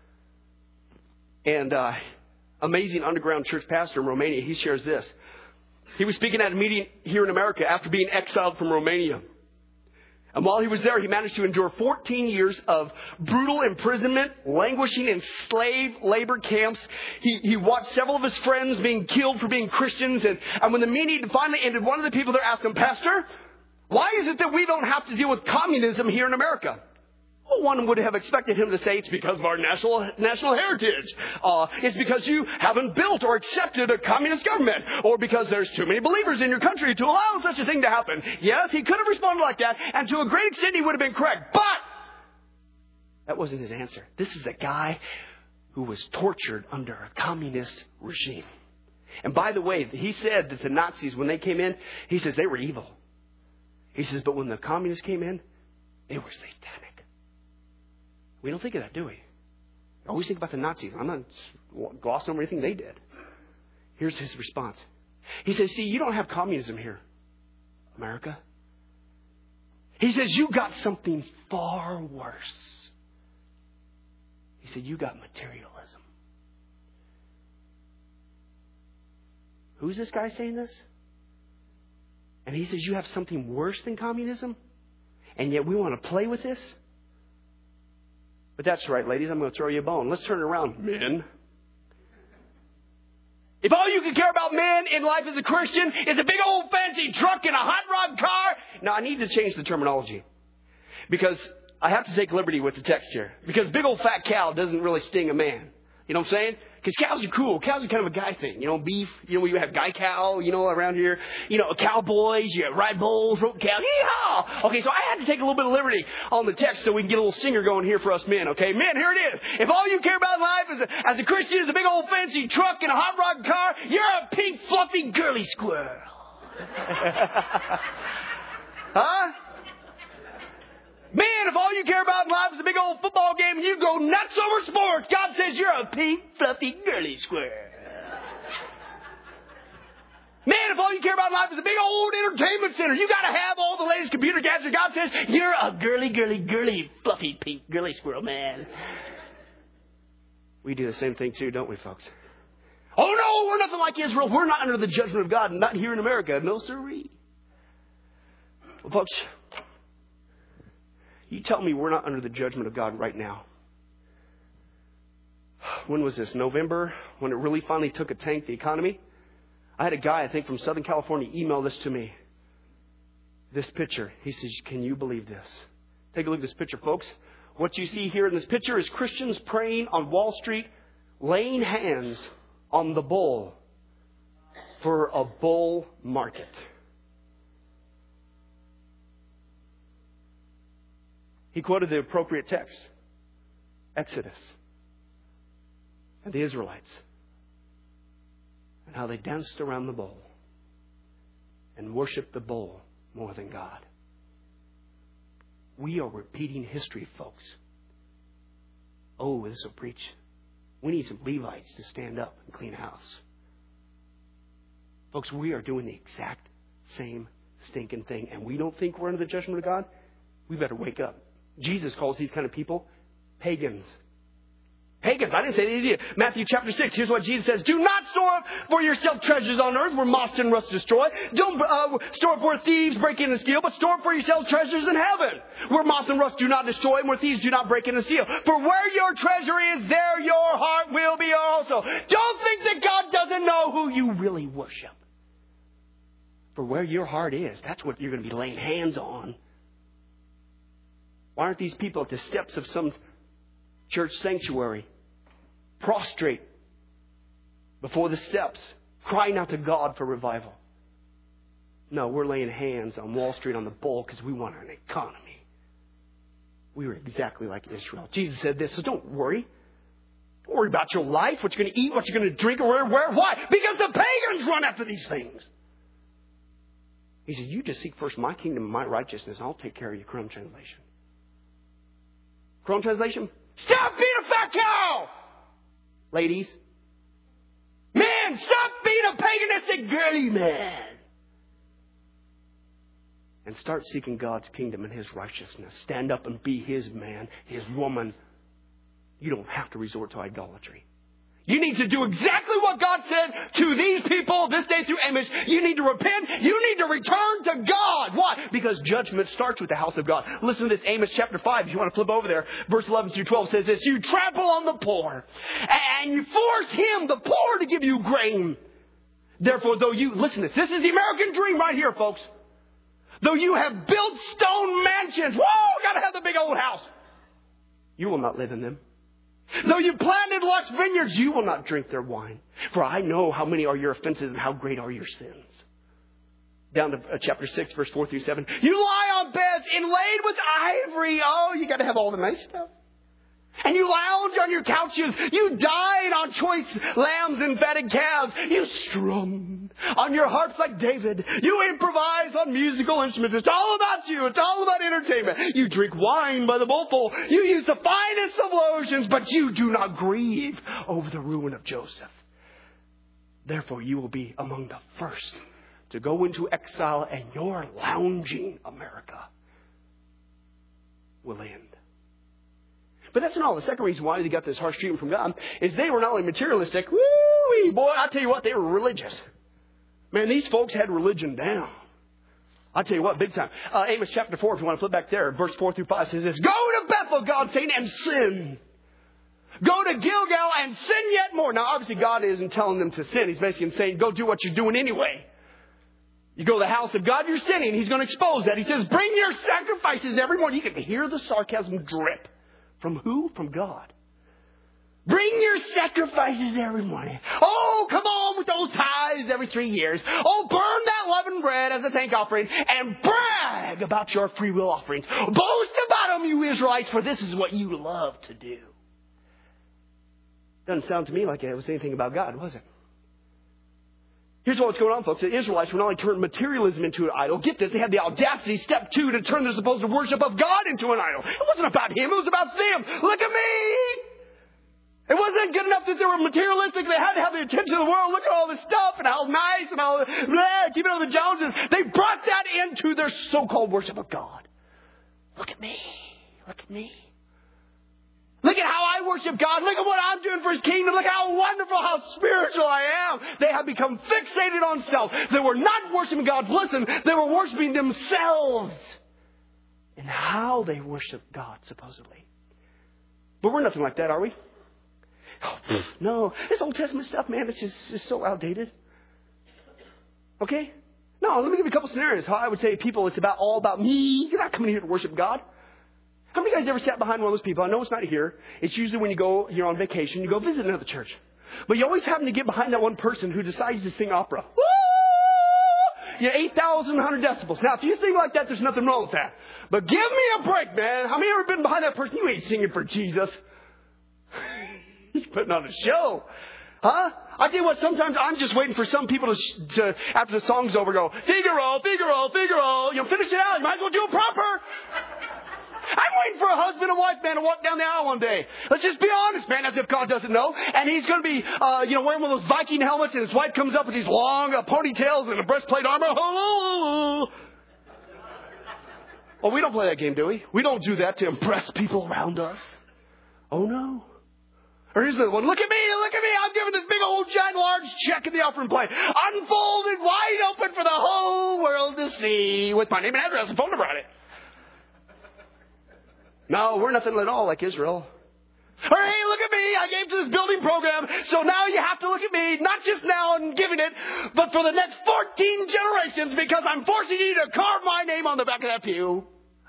And uh, amazing underground church pastor in Romania. He shares this. He was speaking at a meeting here in America after being exiled from Romania. And while he was there, he managed to endure fourteen years of brutal imprisonment, languishing in slave labor camps. He, he watched several of his friends being killed for being Christians. And, and when the meeting finally ended, one of the people there asked him, Pastor, why is it that we don't have to deal with communism here in America? Well, one would have expected him to say it's because of our national national heritage. Uh, it's because you haven't built or accepted a communist government. Or because there's too many believers in your country to allow such a thing to happen. Yes, he could have responded like that. And to a great extent, he would have been correct. But that wasn't his answer. This is a guy who was tortured under a communist regime. And by the way, he said that the Nazis, when they came in, he says they were evil. He says, but when the communists came in, they were satanic. We don't think of that, do we? We always think about the Nazis. I'm not glossing over anything they did. Here's his response. He says, see, you don't have communism here, America. He says, you got something far worse. He said, you got materialism. Who's this guy saying this? And he says, you have something worse than communism? And yet we want to play with this? But that's right, ladies. I'm going to throw you a bone. Let's turn it around, men. If all you can care about men in life as a Christian is a big old fancy truck and a hot rod car. Now, I need to change the terminology. Because I have to take liberty with the text here. Because big old fat cow doesn't really sting a man. You know what I'm saying? Because cows are cool. Cows are kind of a guy thing. You know, beef. You know, you have guy cow, you know, around here. You know, cowboys. You have ride bulls, rope cows. Yeehaw! Okay, so I had to take a little bit of liberty on the text so we can get a little singer going here for us men, okay? Men, here it is. If all you care about in life as a, as a Christian is a big old fancy truck and a hot rod car, you're a pink, fluffy, girly squirrel. Huh? Man, if all you care about in life is a big old football game and you go nuts over sports, God says you're a pink, fluffy, girly squirrel. Man, if all you care about in life is a big old entertainment center, you got to have all the latest computer gadgets. God says you're a girly, girly, girly, fluffy, pink, girly squirrel, man. We do the same thing too, don't we, folks? Oh, no, we're nothing like Israel. We're not under the judgment of God, not here in America. No, sirree. Well, folks, you tell me we're not under the judgment of God right now. When was this? November? When it really finally took a tank, the economy? I had a guy, I think, from Southern California email this to me. This picture. He says, can you believe this? Take a look at this picture, folks. What you see here in this picture is Christians praying on Wall Street, laying hands on the bull for a bull market. He quoted the appropriate text, Exodus, and the Israelites, and how they danced around the bull and worshiped the bull more than God. We are repeating history, folks. Oh, this will preach. We need some Levites to stand up and clean house. Folks, we are doing the exact same stinking thing, and we don't think we're under the judgment of God? We better wake up. Jesus calls these kind of people pagans. Pagans. I didn't say they did. Matthew chapter six. Here's what Jesus says. Do not store up for yourself treasures on earth where moth and rust destroy. Don't uh, store up where thieves break in and steal, but store up for yourselves treasures in heaven where moth and rust do not destroy and where thieves do not break in and steal. For where your treasure is, there your heart will be also. Don't think that God doesn't know who you really worship. For where your heart is, that's what you're going to be laying hands on. Why aren't these people at the steps of some church sanctuary, prostrate before the steps, crying out to God for revival? No, we're laying hands on Wall Street on the bull because we want an economy. We were exactly like Israel. Jesus said this, so don't worry. Don't worry about your life, what you're going to eat, what you're going to drink, or where, where. Why? Because the pagans run after these things. He said, you just seek first my kingdom and my righteousness, and I'll take care of you. Chrome translation. Chrome translation. Stop being a fat cow! Ladies. Man, stop being a paganistic girly man. And start seeking God's kingdom and His righteousness. Stand up and be His man, His woman. You don't have to resort to idolatry. You need to do exactly what God said to these people this day through Amos. You need to repent. You need to return to God. Why? Because judgment starts with the house of God. Listen to this, Amos chapter five. If you want to flip over there, verse eleven through twelve says this. You trample on the poor, and you force him, the poor, to give you grain. Therefore, though you, listen to this. This is the American dream right here, folks. Though you have built stone mansions, whoa, gotta have the big old house, you will not live in them. Though you planted lush vineyards, you will not drink their wine. For I know how many are your offenses and how great are your sins. Down to uh, chapter six, verse four through seven. You lie on beds inlaid with ivory. Oh, you got to have all the nice stuff. And you lounge on your couches. You dine on choice lambs and fatted calves. You strum on your harps like David. You improvise on musical instruments. It's all about you. It's all about entertainment. You drink wine by the bowlful. You use the finest of lotions, but you do not grieve over the ruin of Joseph. Therefore, you will be among the first to go into exile, and your lounging America will end. But that's not all. The second reason why they got this harsh treatment from God is they were not only materialistic. Woo-wee, boy, I'll tell you what, they were religious. Man, these folks had religion down. I'll tell you what, big time. Uh, Amos chapter four, if you want to flip back there, verse four through five says this. Go to Bethel, God saying, and sin. Go to Gilgal and sin yet more. Now, obviously, God isn't telling them to sin. He's basically saying, go do what you're doing anyway. You go to the house of God, you're sinning. He's going to expose that. He says, bring your sacrifices every morning. You can hear the sarcasm drip. From who? From God. Bring your sacrifices every morning. Oh, come on with those tithes every three years. Oh, burn that leavened bread as a thank offering and brag about your free will offerings. Boast about them, you Israelites, for this is what you love to do. Doesn't sound to me like it was anything about God, was it? Here's what's going on, folks. The Israelites were not only turned materialism into an idol. Get this, they had the audacity, step two, to turn their supposed worship of God into an idol. It wasn't about Him, it was about them. Look at me! It wasn't good enough that they were materialistic. They had to have the attention of the world. Look at all this stuff and how nice and how blah, keeping up with the Joneses. They brought that into their so-called worship of God. Look at me. Look at me. Look at how I worship God. Look at what I'm doing for His kingdom. Look how wonderful, how spiritual I am. They have become fixated on self. They were not worshiping God. Listen, they were worshiping themselves in how they worship God, supposedly. But we're nothing like that, are we? Oh, no. This Old Testament stuff, man, it's just it's so outdated. Okay? No, let me give you a couple scenarios. How I would say people, it's about all about me. You're not coming here to worship God. How many of you guys ever sat behind one of those people? I know it's not here. It's usually when you go, you're on vacation, you go visit another church. But you always happen to get behind that one person who decides to sing opera. Woo! You're eight thousand one hundred decibels. Now, if you sing like that, there's nothing wrong with that. But give me a break, man. How many of you ever been behind that person? You ain't singing for Jesus. He's putting on a show. Huh? I tell you what, sometimes I'm just waiting for some people to, to after the song's over, go, Figaro, Figaro, Figaro. You know, finish it out. You might as well do it proper. I'm waiting for a husband and wife, man, to walk down the aisle one day. Let's just be honest, man, as if God doesn't know. And he's going to be, uh, you know, wearing one of those Viking helmets, and his wife comes up with these long uh, ponytails and a breastplate armor. Oh, well, we don't play that game, do we? We don't do that to impress people around us. Oh, no. Or here's the one. Look at me, look at me. I'm giving this big old giant large check in the offering plate. Unfolded wide open for the whole world to see with my name and address and phone number on it. No, we're nothing at all like Israel. Or, hey, look at me. I gave to this building program. So now you have to look at me, not just now and giving it, but for the next fourteen generations, because I'm forcing you to carve my name on the back of that pew.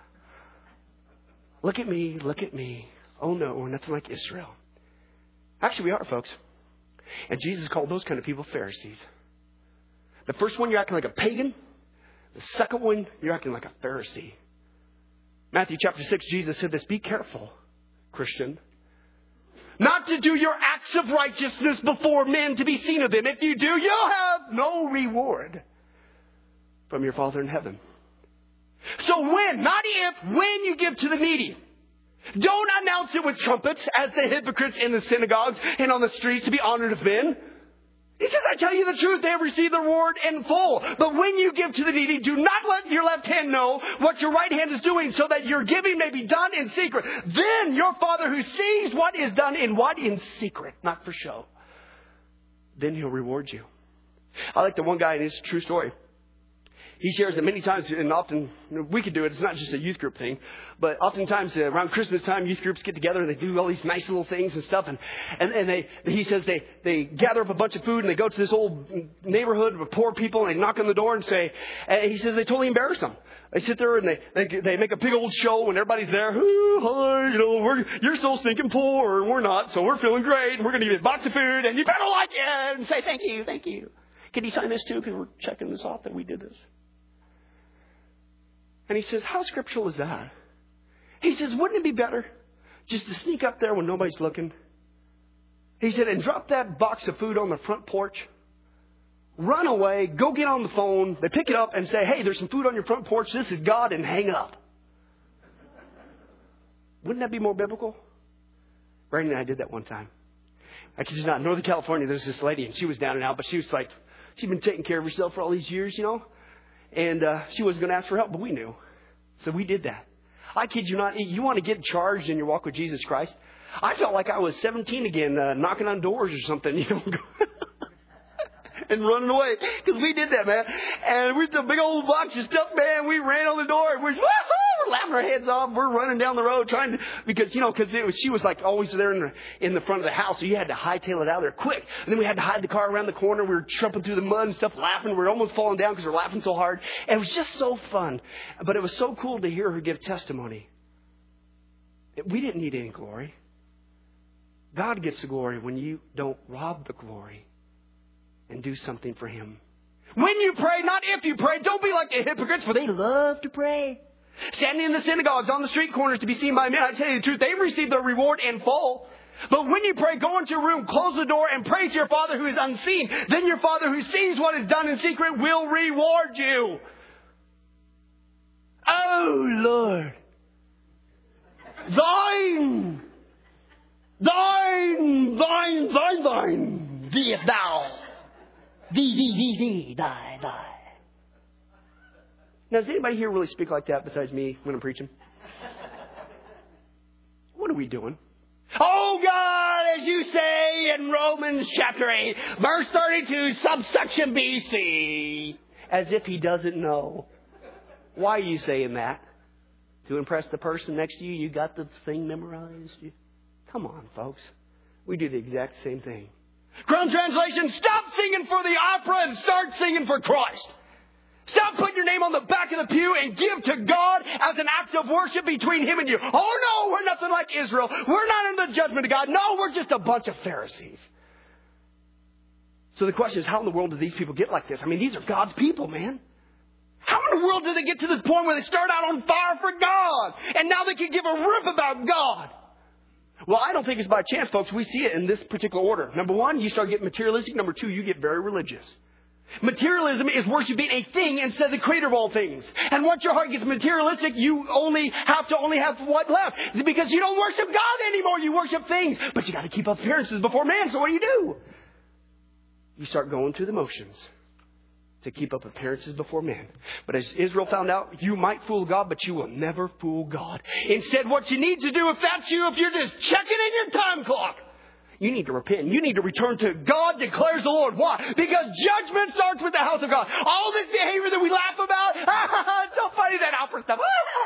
Look at me. Look at me. Oh, no, we're nothing like Israel. Actually, we are, folks. And Jesus called those kind of people Pharisees. The first one, you're acting like a pagan. The second one, you're acting like a Pharisee. Matthew chapter six, Jesus said this, be careful, Christian, not to do your acts of righteousness before men to be seen of them. If you do, you'll have no reward from your Father in heaven. So when, not if, when you give to the needy, don't announce it with trumpets as the hypocrites in the synagogues and on the streets to be honored of men. He says, I tell you the truth, they have received the reward in full. But when you give to the needy, do not let your left hand know what your right hand is doing, so that your giving may be done in secret. Then your Father who sees what is done in what? In secret, not for show. Then He'll reward you. I like the one guy, and it's a true story. He shares it many times, and often we could do it. It's not just a youth group thing, but oftentimes uh, around Christmas time, youth groups get together and they do all these nice little things and stuff. And and, and they, he says they, they gather up a bunch of food and they go to this old neighborhood with poor people and they knock on the door and say, and he says they totally embarrass them. They sit there and they, they they make a big old show and everybody's there. Ooh, hi, you know, we're you're so stinking poor and we're not, so we're feeling great. And we're going to eat a box of food and you better like it and say thank you, thank you. Can you sign this too? Because we're checking this off that we did this. And he says, how scriptural is that? He says, wouldn't it be better just to sneak up there when nobody's looking? He said, and drop that box of food on the front porch. Run away, go get on the phone. They pick it up and say, hey, there's some food on your front porch. This is God, and hang up. Wouldn't that be more biblical? Brandon and I did that one time. I kid you not, in Northern California, there's this lady, and she was down and out, but she was like, she'd been taking care of herself for all these years, you know. And uh, she wasn't going to ask for help, but we knew. So we did that. I kid you not. You want to get charged in your walk with Jesus Christ? I felt like I was seventeen again, uh, knocking on doors or something, you know, and running away. Because we did that, man. And we took a big old box of stuff, man. We ran on the door. We're, we're laughing our heads off. We're running down the road trying to, because, you know, because it was, she was like always there in the, in the front of the house. So you had to hightail it out of there quick. And then we had to hide the car around the corner. We were trumping through the mud and stuff, laughing. We were almost falling down because we were laughing so hard. And it was just so fun. But it was so cool to hear her give testimony. We didn't need any glory. God gets the glory when you don't rob the glory and do something for Him. When you pray, not if you pray. Don't be like the hypocrites, for they love to pray. Standing in the synagogues, on the street corners to be seen by men. I tell you the truth, they receive their reward in full. But when you pray, go into your room, close the door, and pray to your Father who is unseen. Then your Father who sees what is done in secret will reward you. Oh, Lord. Thine, thine, thine, thine, thine, theest thou. Thee, thee, thee, thee, thy, thy. Now, does anybody here really speak like that besides me when I'm preaching? What are we doing? Oh, God, as you say in Romans chapter eight, verse thirty-two, subsection B C, as if He doesn't know. Why are you saying that? To impress the person next to you? You got the thing memorized? You... Come on, folks. We do the exact same thing. Crown Translation, stop singing for the opera and start singing for Christ. Stop putting your name on the back of the pew and give to God as an act of worship between Him and you. Oh, no, we're nothing like Israel. We're not under the judgment of God. No, we're just a bunch of Pharisees. So the question is, how in the world do these people get like this? I mean, these are God's people, man. How in the world do they get to this point where they start out on fire for God and now they can give a rip about God? Well, I don't think it's by chance, folks. We see it in this particular order. Number one, you start getting materialistic. Number two, you get very religious. Materialism is worshiping a thing instead of the creator of all things. And once your heart gets materialistic, you only have to only have what left. Because you don't worship God anymore. You worship things. But you got to keep up appearances before man. So what do you do? You start going through the motions to keep up appearances before men. But as Israel found out, you might fool God, but you will never fool God. Instead, what you need to do, if that's you, if you're just checking in your time clock, you need to repent. You need to return to God, declares the Lord. Why? Because judgment starts with the house of God. All this behavior that we laugh about, it's so funny, that opera stuff.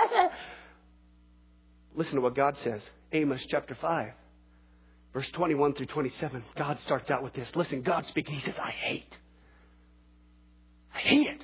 Listen to what God says. Amos chapter five, verse twenty-one through twenty-seven. God starts out with this. Listen, God speaking. He says, I hate. I hate it.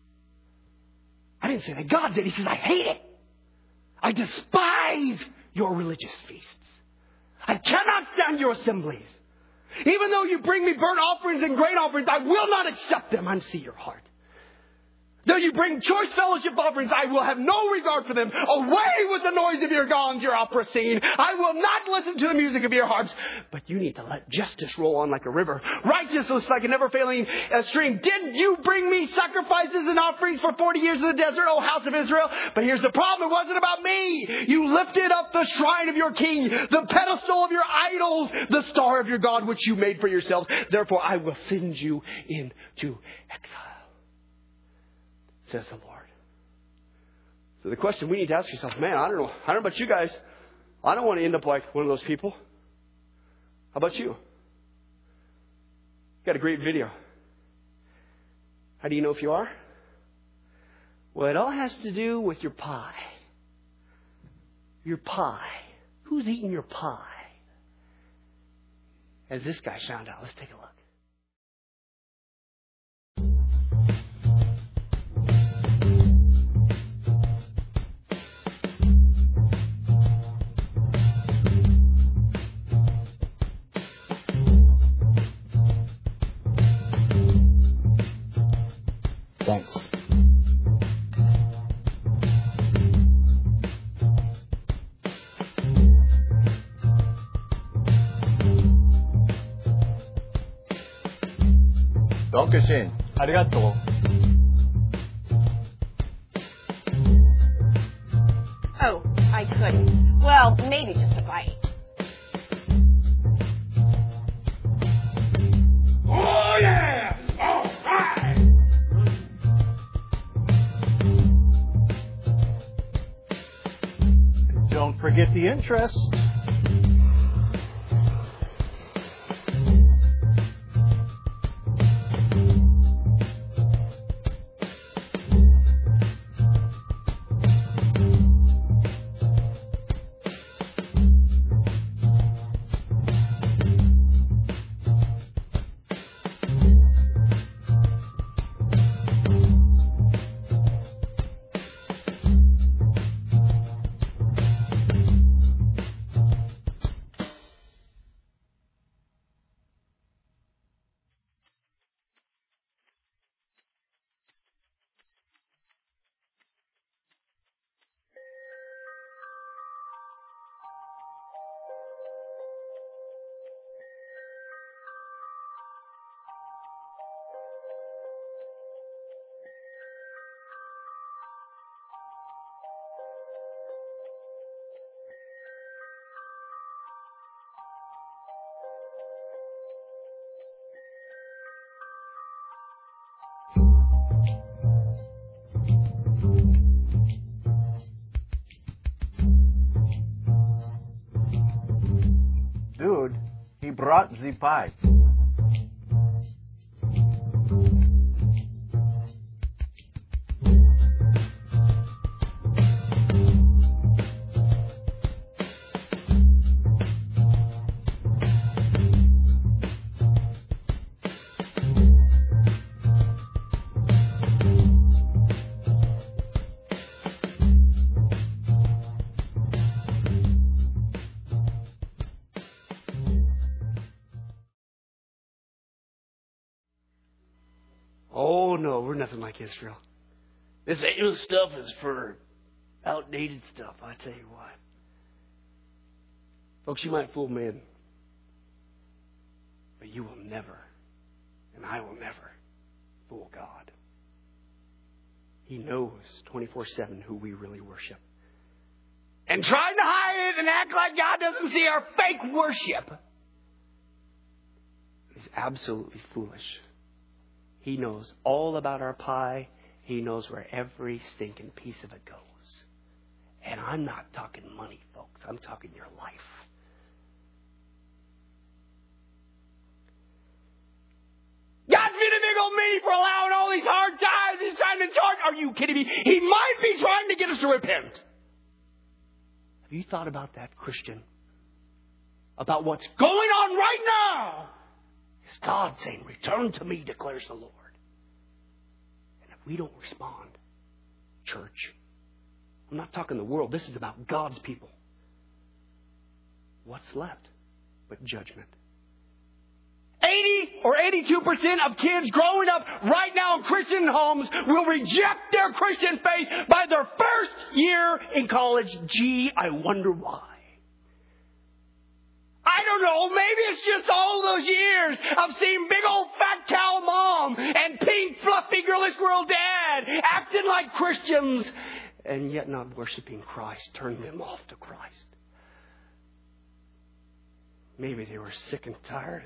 I didn't say that. God did. He says, I hate it. I despise your religious feasts. I cannot stand your assemblies. Even though you bring me burnt offerings and grain offerings, I will not accept them. I see your heart. Though you bring choice fellowship offerings, I will have no regard for them. Away with the noise of your gongs, your opera scene. I will not listen to the music of your harps. But you need to let justice roll on like a river. Righteousness like a never-failing uh, stream. Didn't you bring me sacrifices and offerings for forty years in the desert, O house of Israel? But here's the problem. It wasn't about me. You lifted up the shrine of your king, the pedestal of your idols, the star of your God, which you made for yourselves. Therefore, I will send you into exile, says the Lord. So the question we need to ask ourselves, man, I don't know. I don't know about you guys. I don't want to end up like one of those people. How about you? Got a great video. How do you know if you are? Well, it all has to do with your pie. Your pie. Who's eating your pie? As this guy found out. Let's take a look. Thanks. Dankeschön. Arigato. Oh, I couldn't. Well, maybe just a bite. Oh, yeah! All right! Don't forget the interest. Brought the pie. Oh, no, we're nothing like Israel. This angel stuff is for outdated stuff, I tell you what. Folks, you might fool men, but you will never, and I will never, fool God. He knows twenty-four seven who we really worship. And trying to hide it and act like God doesn't see our fake worship is absolutely foolish. He knows all about our pie. He knows where every stinking piece of it goes. And I'm not talking money, folks. I'm talking your life. God's been a big old me for allowing all these hard times. He's trying to charge. Are you kidding me? He might be trying to get us to repent. Have you thought about that, Christian? About what's going on right now? Is God saying, return to me, declares the Lord. And if we don't respond, church, I'm not talking the world. This is about God's people. What's left but judgment? eighty or eighty-two percent of kids growing up right now in Christian homes will reject their Christian faith by their first year in college. Gee, I wonder why. I don't know. Maybe it's just all those years of seeing big old fat cow mom and pink fluffy girly squirrel dad acting like Christians and yet not worshiping Christ. Turn them off to Christ. Maybe they were sick and tired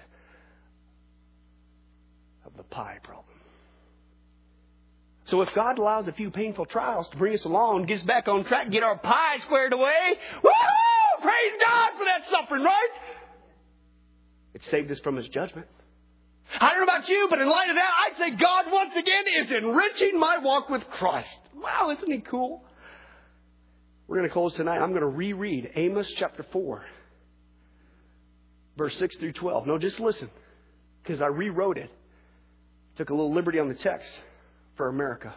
of the pie problem. So if God allows a few painful trials to bring us along, get us back on track, get our pie squared away, woohoo! Praise God for that suffering, right? It saved us from His judgment. I don't know about you, but in light of that, I'd say God once again is enriching my walk with Christ. Wow, isn't He cool? We're going to close tonight. I'm going to reread Amos chapter four, verse six through twelve. No, just listen, because I rewrote it. Took a little liberty on the text for America.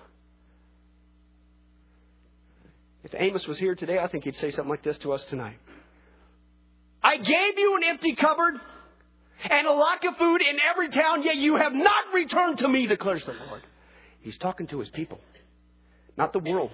If Amos was here today, I think he'd say something like this to us tonight. I gave you an empty cupboard and a lack of food in every town, yet you have not returned to me, declares the Lord. He's talking to His people, not the world.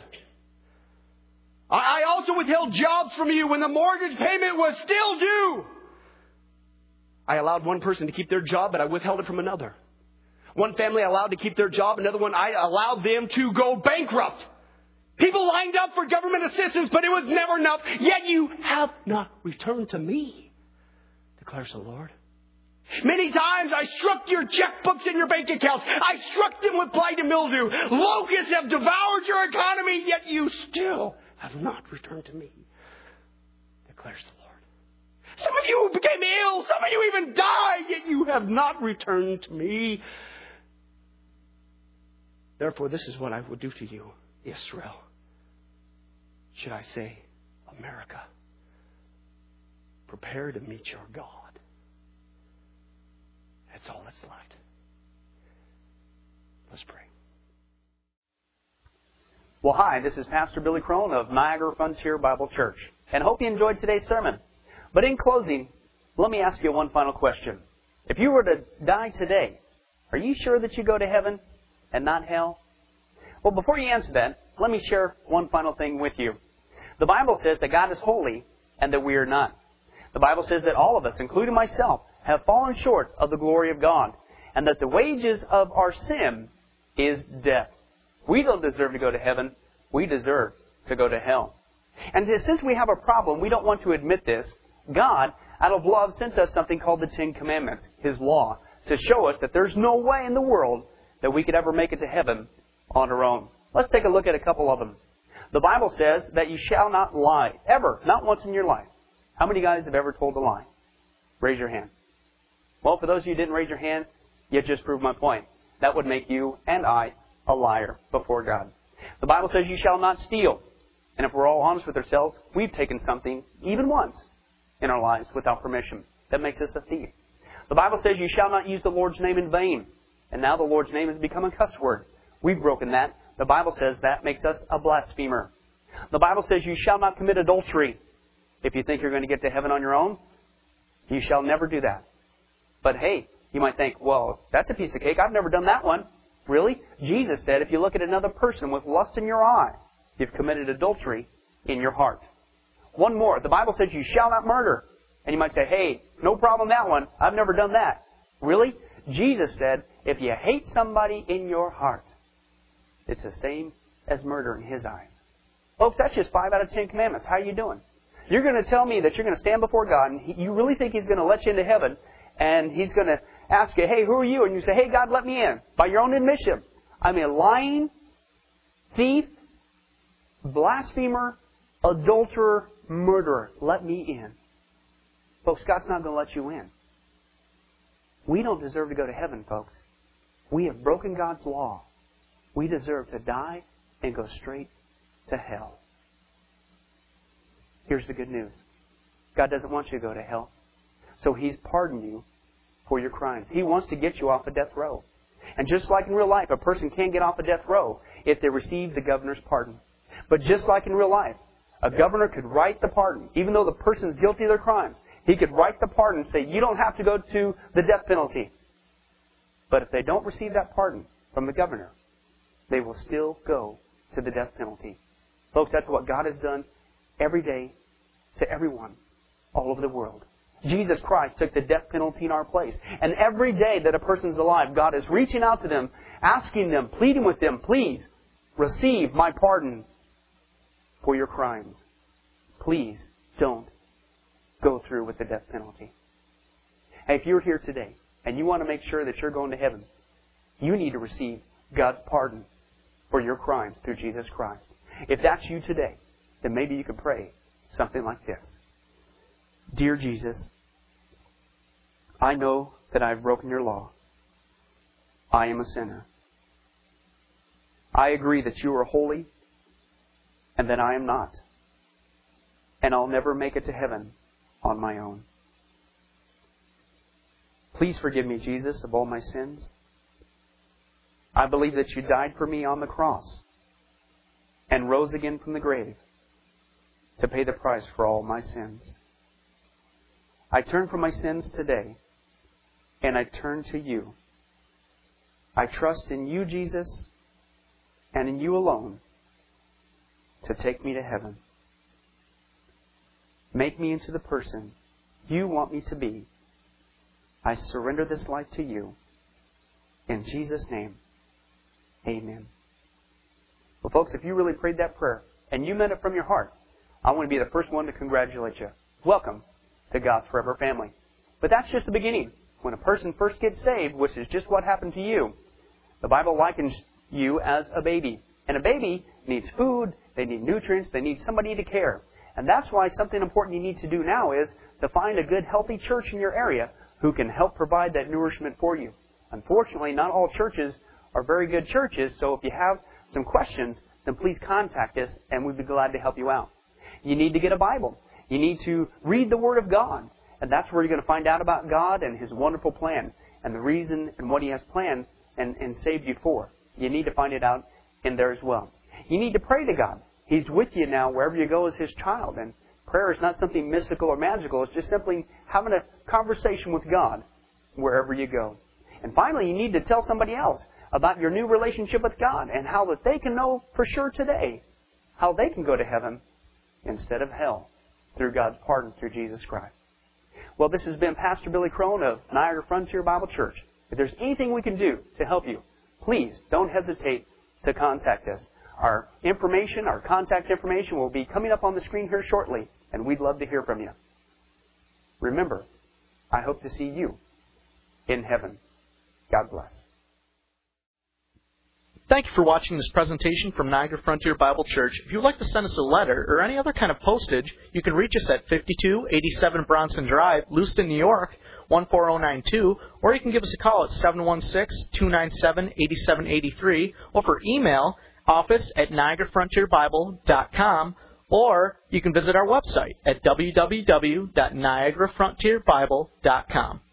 I also withheld jobs from you when the mortgage payment was still due. I allowed one person to keep their job, but I withheld it from another. One family I allowed to keep their job, another one I allowed them to go bankrupt. People lined up for government assistance, but it was never enough. Yet you have not returned to me, declares the Lord. Many times I struck your checkbooks and your bank accounts. I struck them with blight and mildew. Locusts have devoured your economy, yet you still have not returned to me, declares the Lord. Some of you became ill. Some of you even died, yet you have not returned to me. Therefore, this is what I will do to you, Israel. Should I say, America? Prepare to meet your God. That's all that's left. Let's pray. Well, hi, this is Pastor Billy Crone of Niagara Frontier Bible Church, and hope you enjoyed today's sermon. But in closing, let me ask you one final question. If you were to die today, are you sure that you go to heaven and not hell? Well, before you answer that, let me share one final thing with you. The Bible says that God is holy and that we are not. The Bible says that all of us, including myself, have fallen short of the glory of God, and that the wages of our sin is death. We don't deserve to go to heaven. We deserve to go to hell. And since we have a problem, we don't want to admit this, God, out of love, sent us something called the Ten Commandments, His law, to show us that there's no way in the world that we could ever make it to heaven on our own. Let's take a look at a couple of them. The Bible says that you shall not lie, ever, not once in your life. How many guys have ever told a lie? Raise your hand. Well, for those of you who didn't raise your hand, you just proved my point. That would make you and I a liar before God. The Bible says you shall not steal. And if we're all honest with ourselves, we've taken something, even once, in our lives without permission. That makes us a thief. The Bible says you shall not use the Lord's name in vain. And now the Lord's name has become a cuss word. We've broken that. The Bible says that makes us a blasphemer. The Bible says you shall not commit adultery. If you think you're going to get to heaven on your own, you shall never do that. But hey, you might think, well, that's a piece of cake. I've never done that one. Really? Jesus said if you look at another person with lust in your eye, you've committed adultery in your heart. One more. The Bible says you shall not murder. And you might say, hey, no problem that one. I've never done that. Really? Jesus said if you hate somebody in your heart, it's the same as murder in His eyes. Folks, that's just five out of ten commandments. How are you doing? You're going to tell me that you're going to stand before God and you really think He's going to let you into heaven, and He's going to ask you, hey, who are you? And you say, hey, God, let me in. By your own admission, I'm a lying, thief, blasphemer, adulterer, murderer. Let me in. Folks, God's not going to let you in. We don't deserve to go to heaven, folks. We have broken God's law. We deserve to die and go straight to hell. Here's the good news. God doesn't want you to go to hell. So He's pardoned you for your crimes. He wants to get you off of death row. And just like in real life, a person can't get off of death row if they receive the governor's pardon. But just like in real life, a governor could write the pardon. Even though the person is guilty of their crimes, he could write the pardon and say, you don't have to go to the death penalty. But if they don't receive that pardon from the governor, they will still go to the death penalty. Folks, that's what God has done every day to everyone all over the world. Jesus Christ took the death penalty in our place. And every day that a person's alive, God is reaching out to them, asking them, pleading with them, please receive my pardon for your crimes. Please don't go through with the death penalty. Hey, if you're here today and you want to make sure that you're going to heaven, you need to receive God's pardon for your crimes through Jesus Christ. If that's you today, then maybe you could pray something like this. Dear Jesus, I know that I've broken your law. I am a sinner. I agree that you are holy and that I am not. And I'll never make it to heaven on my own. Please forgive me, Jesus, of all my sins. I believe that you died for me on the cross and rose again from the grave to pay the price for all my sins. I turn from my sins today and I turn to you. I trust in you, Jesus, and in you alone to take me to heaven. Make me into the person you want me to be. I surrender this life to you. In Jesus' name, amen. Well, folks, if you really prayed that prayer and you meant it from your heart, I want to be the first one to congratulate you. Welcome to God's Forever family. But that's just the beginning. When a person first gets saved, which is just what happened to you, the Bible likens you as a baby. And a baby needs food, they need nutrients, they need somebody to care. And that's why something important you need to do now is to find a good, healthy church in your area who can help provide that nourishment for you. Unfortunately, not all churches are very good churches, so if you have some questions, then please contact us and we'd be glad to help you out. You need to get a Bible. You need to read the Word of God. And that's where you're going to find out about God and His wonderful plan and the reason and what He has planned and, and saved you for. You need to find it out in there as well. You need to pray to God. He's with you now wherever you go as His child. And prayer is not something mystical or magical. It's just simply having a conversation with God wherever you go. And finally, you need to tell somebody else about your new relationship with God and how that they can know for sure today how they can go to heaven instead of hell through God's pardon through Jesus Christ. Well, this has been Pastor Billy Crone of Niagara Frontier Bible Church. If there's anything we can do to help you, please don't hesitate to contact us. Our information, our contact information will be coming up on the screen here shortly, and we'd love to hear from you. Remember, I hope to see you in heaven. God bless. Thank you for watching this presentation from Niagara Frontier Bible Church. If you'd like to send us a letter or any other kind of postage, you can reach us at fifty-two eighty-seven Bronson Drive, Lewiston, New York, one four zero nine two, or you can give us a call at seven one six, two nine seven, eight seven eight three, or for email, office at niagara frontier bible dot com, or you can visit our website at w w w dot niagara frontier bible dot com.